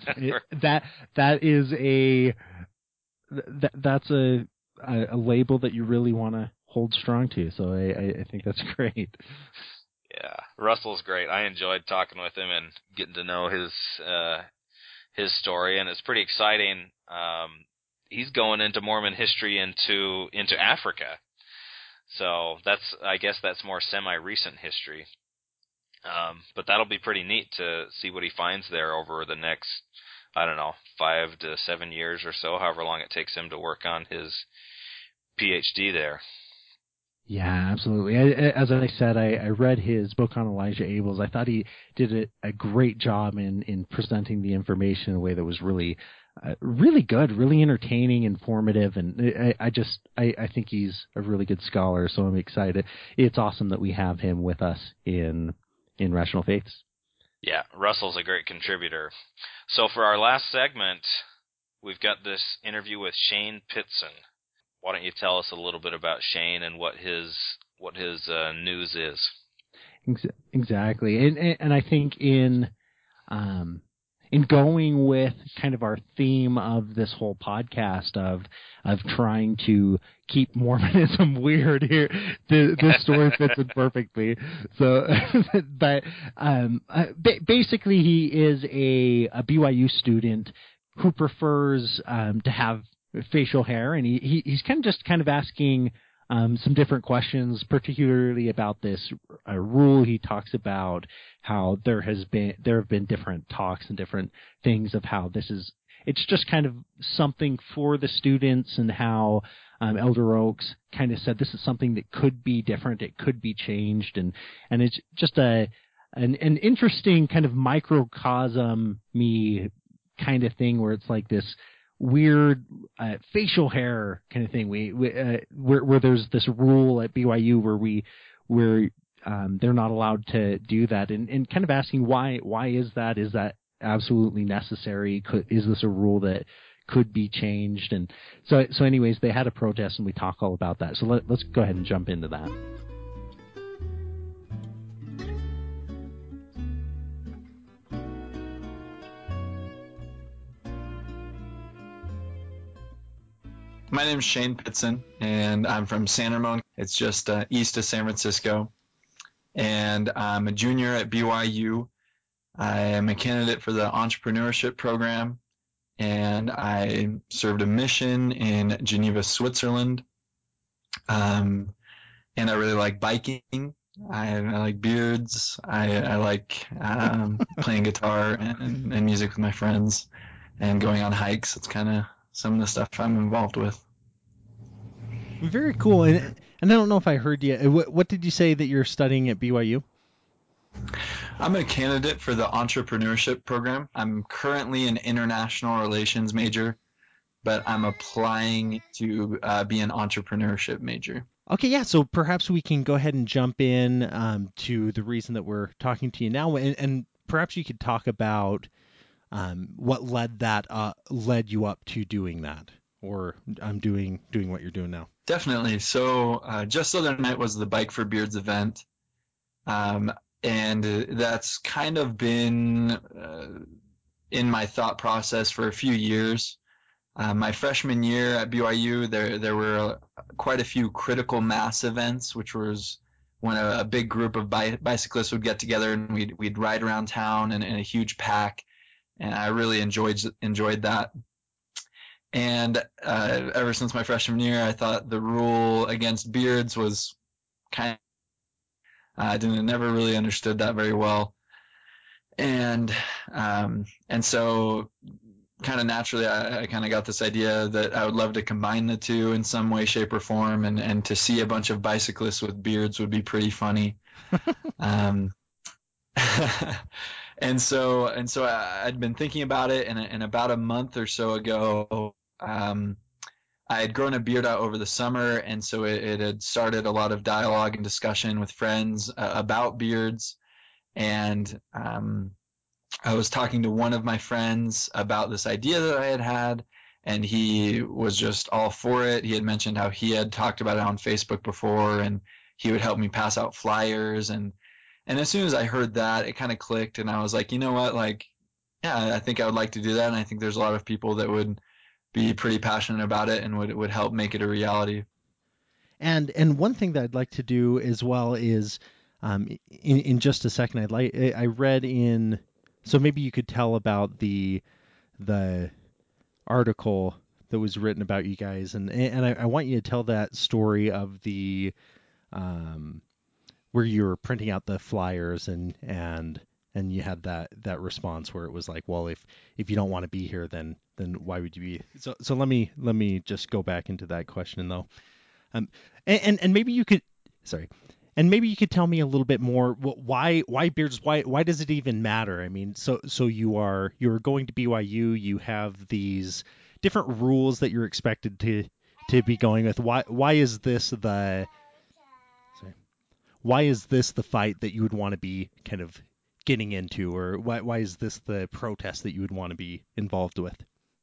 [SPEAKER 2] That's a label that you really want to hold strong to. So I think that's great.
[SPEAKER 5] Yeah, Russell's great. I enjoyed talking with him and getting to know his story, and it's pretty exciting. He's going into Mormon history into Africa. So I guess that's more semi-recent history. But that'll be pretty neat to see what he finds there over the next, 5 to 7 years or so, however long it takes him to work on his PhD there.
[SPEAKER 2] Yeah, absolutely. As I said, I read his book on Elijah Abels. I thought he did a great job in presenting the information in a way that was really good, really entertaining, informative, and I think he's a really good scholar, so I'm excited. It's awesome that we have him with us in Rational Faiths.
[SPEAKER 5] Yeah, Russell's a great contributor. So for our last segment, we've got this interview with Shane Pitson. Why don't you tell us a little bit about Shane and what his news is?
[SPEAKER 2] Exactly, and I think in going with kind of our theme of this whole podcast of trying to keep Mormonism weird here, this story fits in perfectly. So, but basically, he is a BYU student who prefers to have facial hair, and he's kind of asking some different questions, particularly about this rule. He talks about how there have been different talks and different things of how it's just kind of something for the students, and how Elder Oaks kind of said this is something that could be different, it could be changed, and it's just an interesting kind of microcosm kind of thing where it's like this weird facial hair kind of thing. Where there's this rule at BYU where they're not allowed to do that, and kind of asking why is that? Is that absolutely necessary? Is this a rule that could be changed? And so anyways, they had a protest, and we talk all about that. So let's go ahead and jump into that.
[SPEAKER 6] My name's Shane Pitson, and I'm from San Ramon. It's just east of San Francisco. And I'm a junior at BYU. I am a candidate for the entrepreneurship program, and I served a mission in Geneva, Switzerland. And I really like biking. I like beards. I like playing guitar and music with my friends, and going on hikes. It's kind of some of the stuff I'm involved with.
[SPEAKER 2] Very cool. And I don't know if I heard you. What did you say that you're studying at BYU?
[SPEAKER 6] I'm a candidate for the entrepreneurship program. I'm currently an international relations major, but I'm applying to be an entrepreneurship major.
[SPEAKER 2] Okay, yeah. So perhaps we can go ahead and jump in to the reason that we're talking to you now, and perhaps you could talk about what led you up to doing that, or doing what you're doing now.
[SPEAKER 6] Definitely. So just the other night was the Bike for Beards event, and that's kind of been in my thought process for a few years. My freshman year at BYU, there were quite a few critical mass events, which was when a big group of bicyclists would get together and we'd ride around town in a huge pack, and I really enjoyed that. And ever since my freshman year, I thought the rule against beards was I never really understood that very well, and so kind of naturally, I kind of got this idea that I would love to combine the two in some way, shape, or form, and to see a bunch of bicyclists with beards would be pretty funny. And so I'd been thinking about it, and about a month or so ago, I had grown a beard out over the summer, and so it had started a lot of dialogue and discussion with friends about beards. And I was talking to one of my friends about this idea that I had, and he was just all for it. He had mentioned how he had talked about it on Facebook before, and he would help me pass out flyers. And as soon as I heard that, it kind of clicked, and I was like, you know what, like, yeah, I think I would like to do that, and I think there's a lot of people that would be pretty passionate about it and would help make it a reality.
[SPEAKER 2] And one thing that I'd like to do as well is, in just a second, I read in, so maybe you could tell about the article that was written about you guys, and I want you to tell that story of the where you were printing out the flyers and you had that response where it was like, well, if you don't want to be here, then why would you be? So let me just go back into that question though. And maybe you could, sorry, and maybe you could tell me a little bit more. Why beards? Why does it even matter? I mean, so you're going to BYU. You have these different rules that you're expected to be going with. Why is this the fight that you would want to be kind of getting into, or why is this the protest that you would want to be involved with?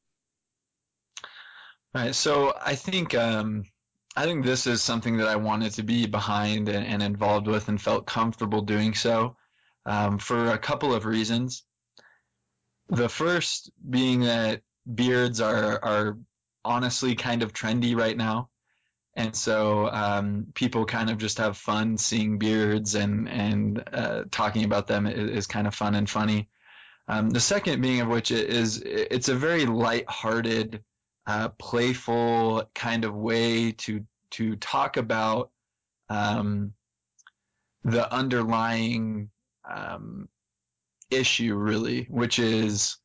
[SPEAKER 6] All right, so I think this is something that I wanted to be behind and involved with, and felt comfortable doing so, for a couple of reasons. The first being that beards are honestly kind of trendy right now. And so people kind of just have fun seeing beards, and talking about them is kind of fun and funny. The second being of which it's a very lighthearted, playful kind of way to talk about the underlying issue, really, which is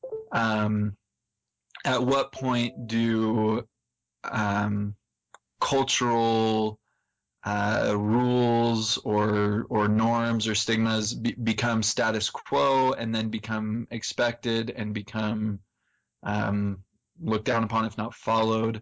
[SPEAKER 6] at what point do cultural rules or norms or stigmas become status quo, and then become expected and become looked down upon if not followed,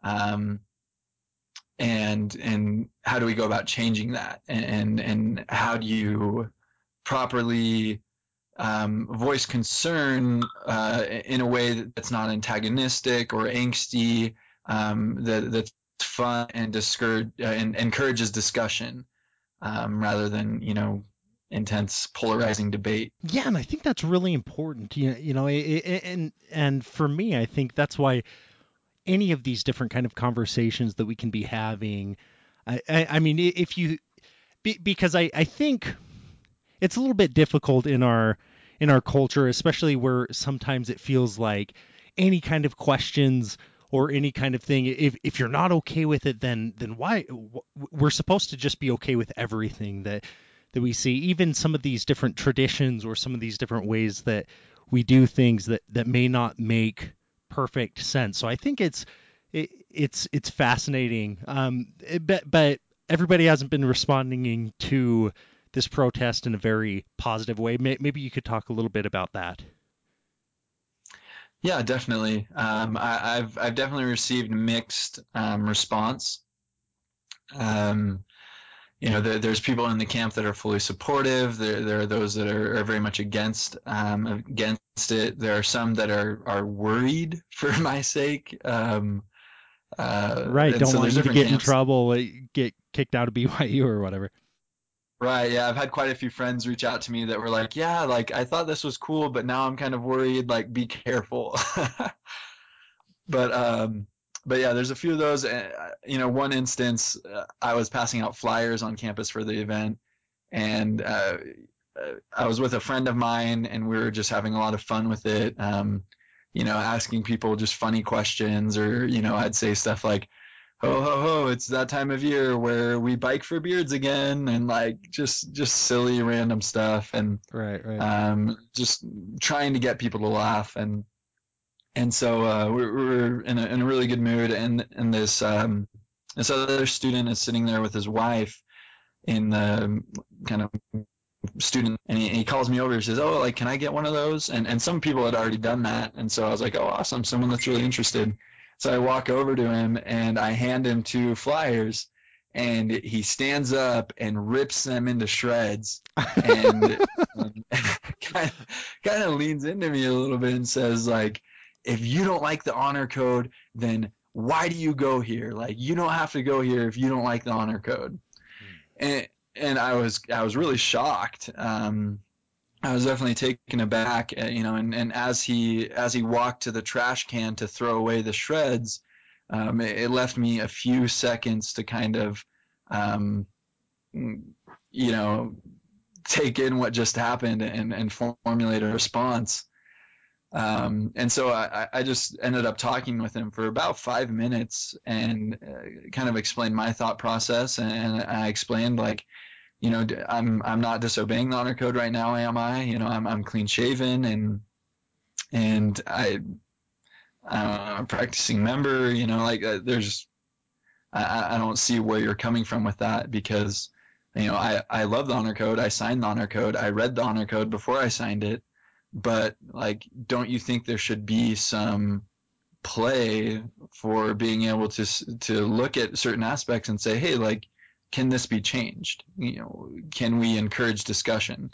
[SPEAKER 6] and how do we go about changing that, and how do you properly voice concern in a way that's not antagonistic or angsty, that's fun and encourages discussion, rather than intense polarizing debate.
[SPEAKER 2] Yeah, and I think that's really important. And for me, I think that's why any of these different kind of conversations that we can be having. I mean, if you because I think it's a little bit difficult in our culture, especially where sometimes it feels like any kind of questions or any kind of thing, if you're not okay with it, then why? We're supposed to just be okay with everything that we see, even some of these different traditions or some of these different ways that we do things that may not make perfect sense. So I think it's fascinating. But everybody hasn't been responding to this protest in a very positive way. Maybe you could talk a little bit about that.
[SPEAKER 6] Yeah, definitely. I've definitely received mixed response. There's people in the camp that are fully supportive. There are those that are very much against it. There are some that are worried for my sake.
[SPEAKER 2] Right, don't want you to get in trouble, get kicked out of BYU or whatever.
[SPEAKER 6] Right, yeah, I've had quite a few friends reach out to me that were like, yeah, like I thought this was cool, but now I'm kind of worried, like be careful. But yeah, there's a few of those. One instance, I was passing out flyers on campus for the event, and I was with a friend of mine, and we were just having a lot of fun with it. Asking people just funny questions, or I'd say stuff like, "Ho ho ho! It's that time of year where we bike for beards again," and like just silly random stuff, and
[SPEAKER 2] right.
[SPEAKER 6] Just trying to get people to laugh, and so we're in a really good mood, and this other student is sitting there with his wife in the kind of student, and he calls me over. He says, "Oh, like, can I get one of those?" And some people had already done that, and so I was like, "Oh, awesome! Someone that's really interested." So I walk over to him and I hand him 2 flyers, and he stands up and rips them into shreds, and kind of leans into me a little bit and says, like, if you don't like the honor code, then why do you go here? Like, you don't have to go here if you don't like the honor code. And I was really shocked. I was definitely taken aback, and as he walked to the trash can to throw away the shreds, it left me a few seconds to kind of, take in what just happened and formulate a response. And so I just ended up talking with him for about 5 minutes and kind of explained my thought process, and I explained, like, I'm not disobeying the honor code right now, am I? I'm clean shaven and I'm a practicing member. There's I don't see where you're coming from with that, because I love the honor code. I signed the honor code. I read the honor code before I signed it. But, like, don't you think there should be some play for being able to look at certain aspects and say, hey, like, can this be changed? Can we encourage discussion?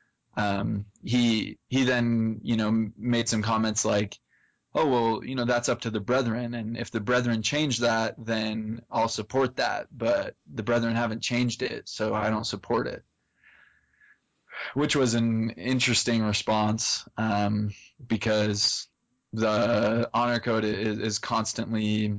[SPEAKER 6] He then, made some comments like, oh, well, that's up to the brethren, and if the brethren change that, then I'll support that, but the brethren haven't changed it, so I don't support it. Which was an interesting response, because the honor code is constantly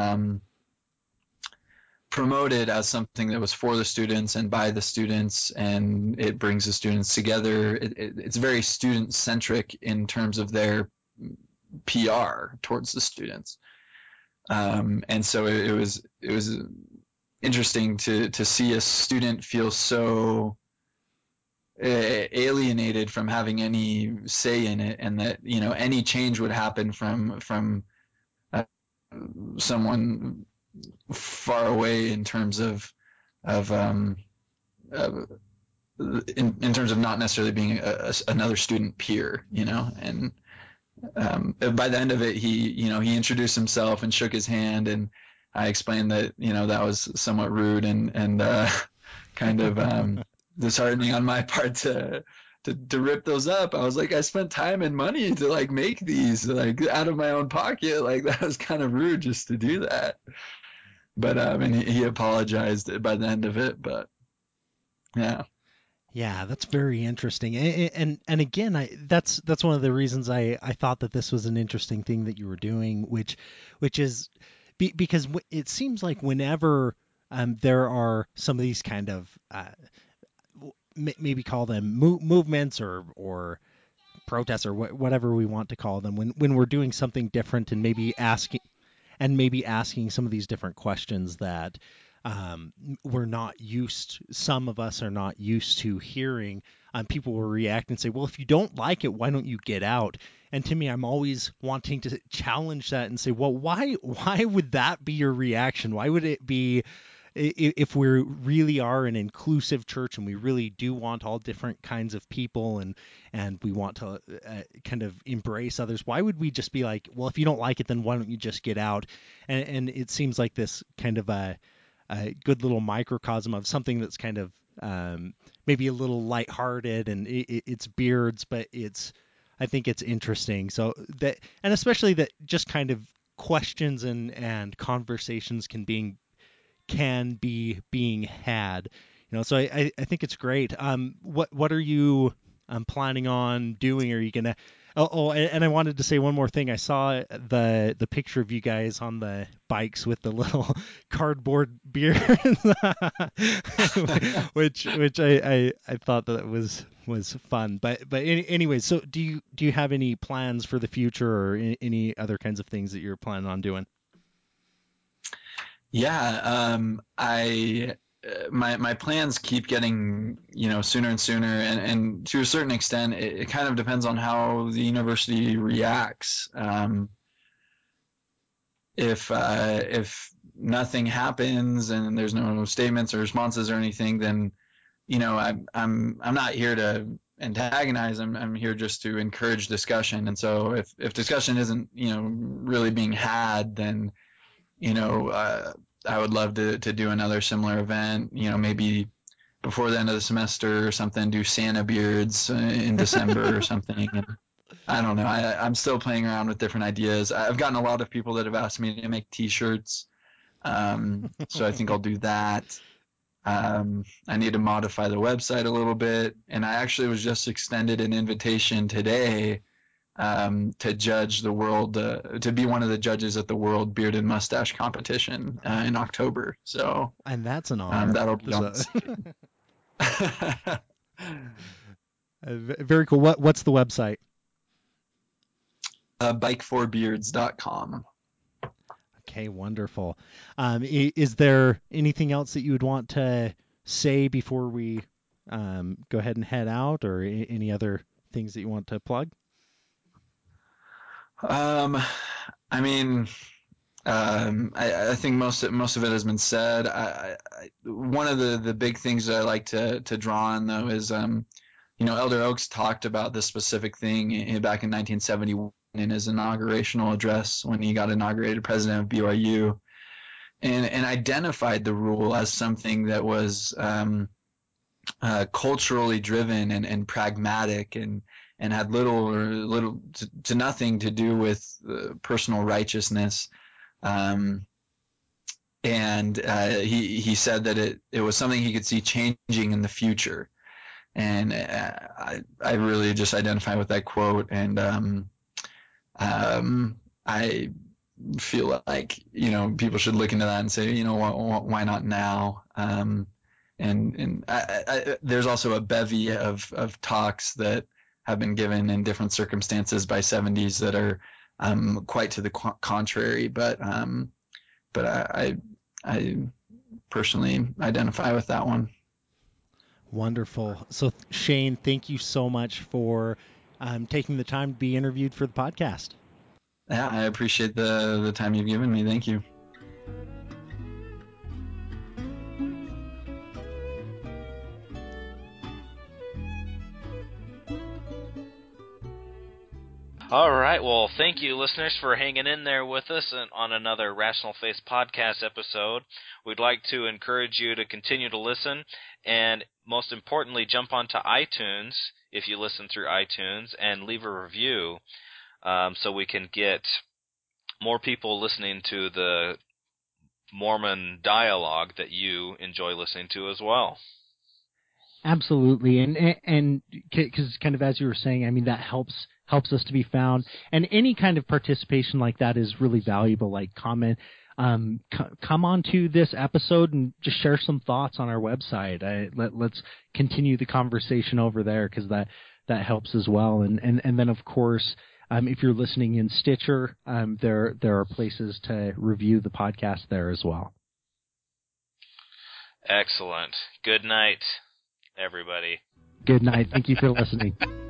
[SPEAKER 6] promoted as something that was for the students and by the students, and it brings the students together. It's very student-centric in terms of their PR towards the students. And so it was interesting to see a student feel so alienated from having any say in it, and that any change would happen from someone far away in terms of in terms of not necessarily being another student peer, and by the end of it, he introduced himself and shook his hand, and I explained that that was somewhat rude and kind of disheartening on my part to rip those up. I was like, I spent time and money to, like, make these, like, out of my own pocket. Like, that was kind of rude just to do that. But and he apologized by the end of it. But yeah.
[SPEAKER 2] Yeah, that's very interesting. And again, that's one of the reasons I thought that this was an interesting thing that you were doing, which is because it seems like whenever there are some of these kind of maybe call them movements or protests or whatever we want to call them, when we're doing something different and maybe asking some of these different questions that some of us are not used to hearing, people will react and say, well, if you don't like it, why don't you get out? And to me, I'm always wanting to challenge that and say, well, why would that be your reaction? Why would it be, if we really are an inclusive church and we really do want all different kinds of people and we want to kind of embrace others, why would we just be like, well, if you don't like it, then why don't you just get out? And it seems like this kind of a good little microcosm of something that's kind of maybe a little lighthearted, and it's beards, but I think it's interesting. So that, and especially that just kind of questions and conversations can be being had, so I think it's great. What are you planning on doing? Are you gonna and I wanted to say one more thing. I saw the picture of you guys on the bikes with the little cardboard beer which I thought that was fun. But anyway, so do you have any plans for the future or any other kinds of things that you're planning on doing?
[SPEAKER 6] Yeah, my plans keep getting sooner and sooner, and to a certain extent, it kind of depends on how the university reacts. If nothing happens and there's no statements or responses or anything, then I'm not here to antagonize. I'm here just to encourage discussion. And so if discussion isn't, really being had, then, I would love to do another similar event, maybe before the end of the semester or something, do Santa beards in December or something. And I don't know. I'm still playing around with different ideas. I've gotten a lot of people that have asked me to make T-shirts. So I think I'll do that. I need to modify the website a little bit. And I actually was just extended an invitation today to judge the world, to be one of the judges at the World Beard and Mustache Competition in October. So,
[SPEAKER 2] and that's an honor.
[SPEAKER 6] That'll be on.
[SPEAKER 2] Very cool. What's the website?
[SPEAKER 6] Bike4beards.com.
[SPEAKER 2] Okay, wonderful. Is there anything else that you would want to say before we go ahead and head out, or any other things that you want to plug?
[SPEAKER 6] I think most of it has been said. One of the big things that I like to draw on, though, is Elder Oaks talked about this specific thing back in 1971 in his inaugurational address when he got inaugurated president of BYU, and identified the rule as something that was culturally driven and pragmatic and had little to nothing to do with personal righteousness. And he said that it was something he could see changing in the future. And I really just identify with that quote. And I feel like, people should look into that and say, why not now? And there's also a bevy of talks that have been given in different circumstances by 70s that are quite to the contrary. But I personally identify with that one.
[SPEAKER 2] Wonderful. So Shane, thank you so much for taking the time to be interviewed for the podcast.
[SPEAKER 6] Yeah, I appreciate the time you've given me. Thank you.
[SPEAKER 5] All right. Well, thank you, listeners, for hanging in there with us on another Rational Face podcast episode. We'd like to encourage you to continue to listen, and most importantly, jump onto iTunes if you listen through iTunes and leave a review, so we can get more people listening to the Mormon dialogue that you enjoy listening to as well.
[SPEAKER 2] Absolutely, and because kind of as you were saying, that helps us to be found, and any kind of participation like that is really valuable. Like comment, come on to this episode and just share some thoughts on our website. Let's continue the conversation over there, because that helps as well. And then of course, if you're listening in Stitcher, there are places to review the podcast there as well.
[SPEAKER 5] Excellent. Good night, everybody.
[SPEAKER 2] Good night. Thank you for listening.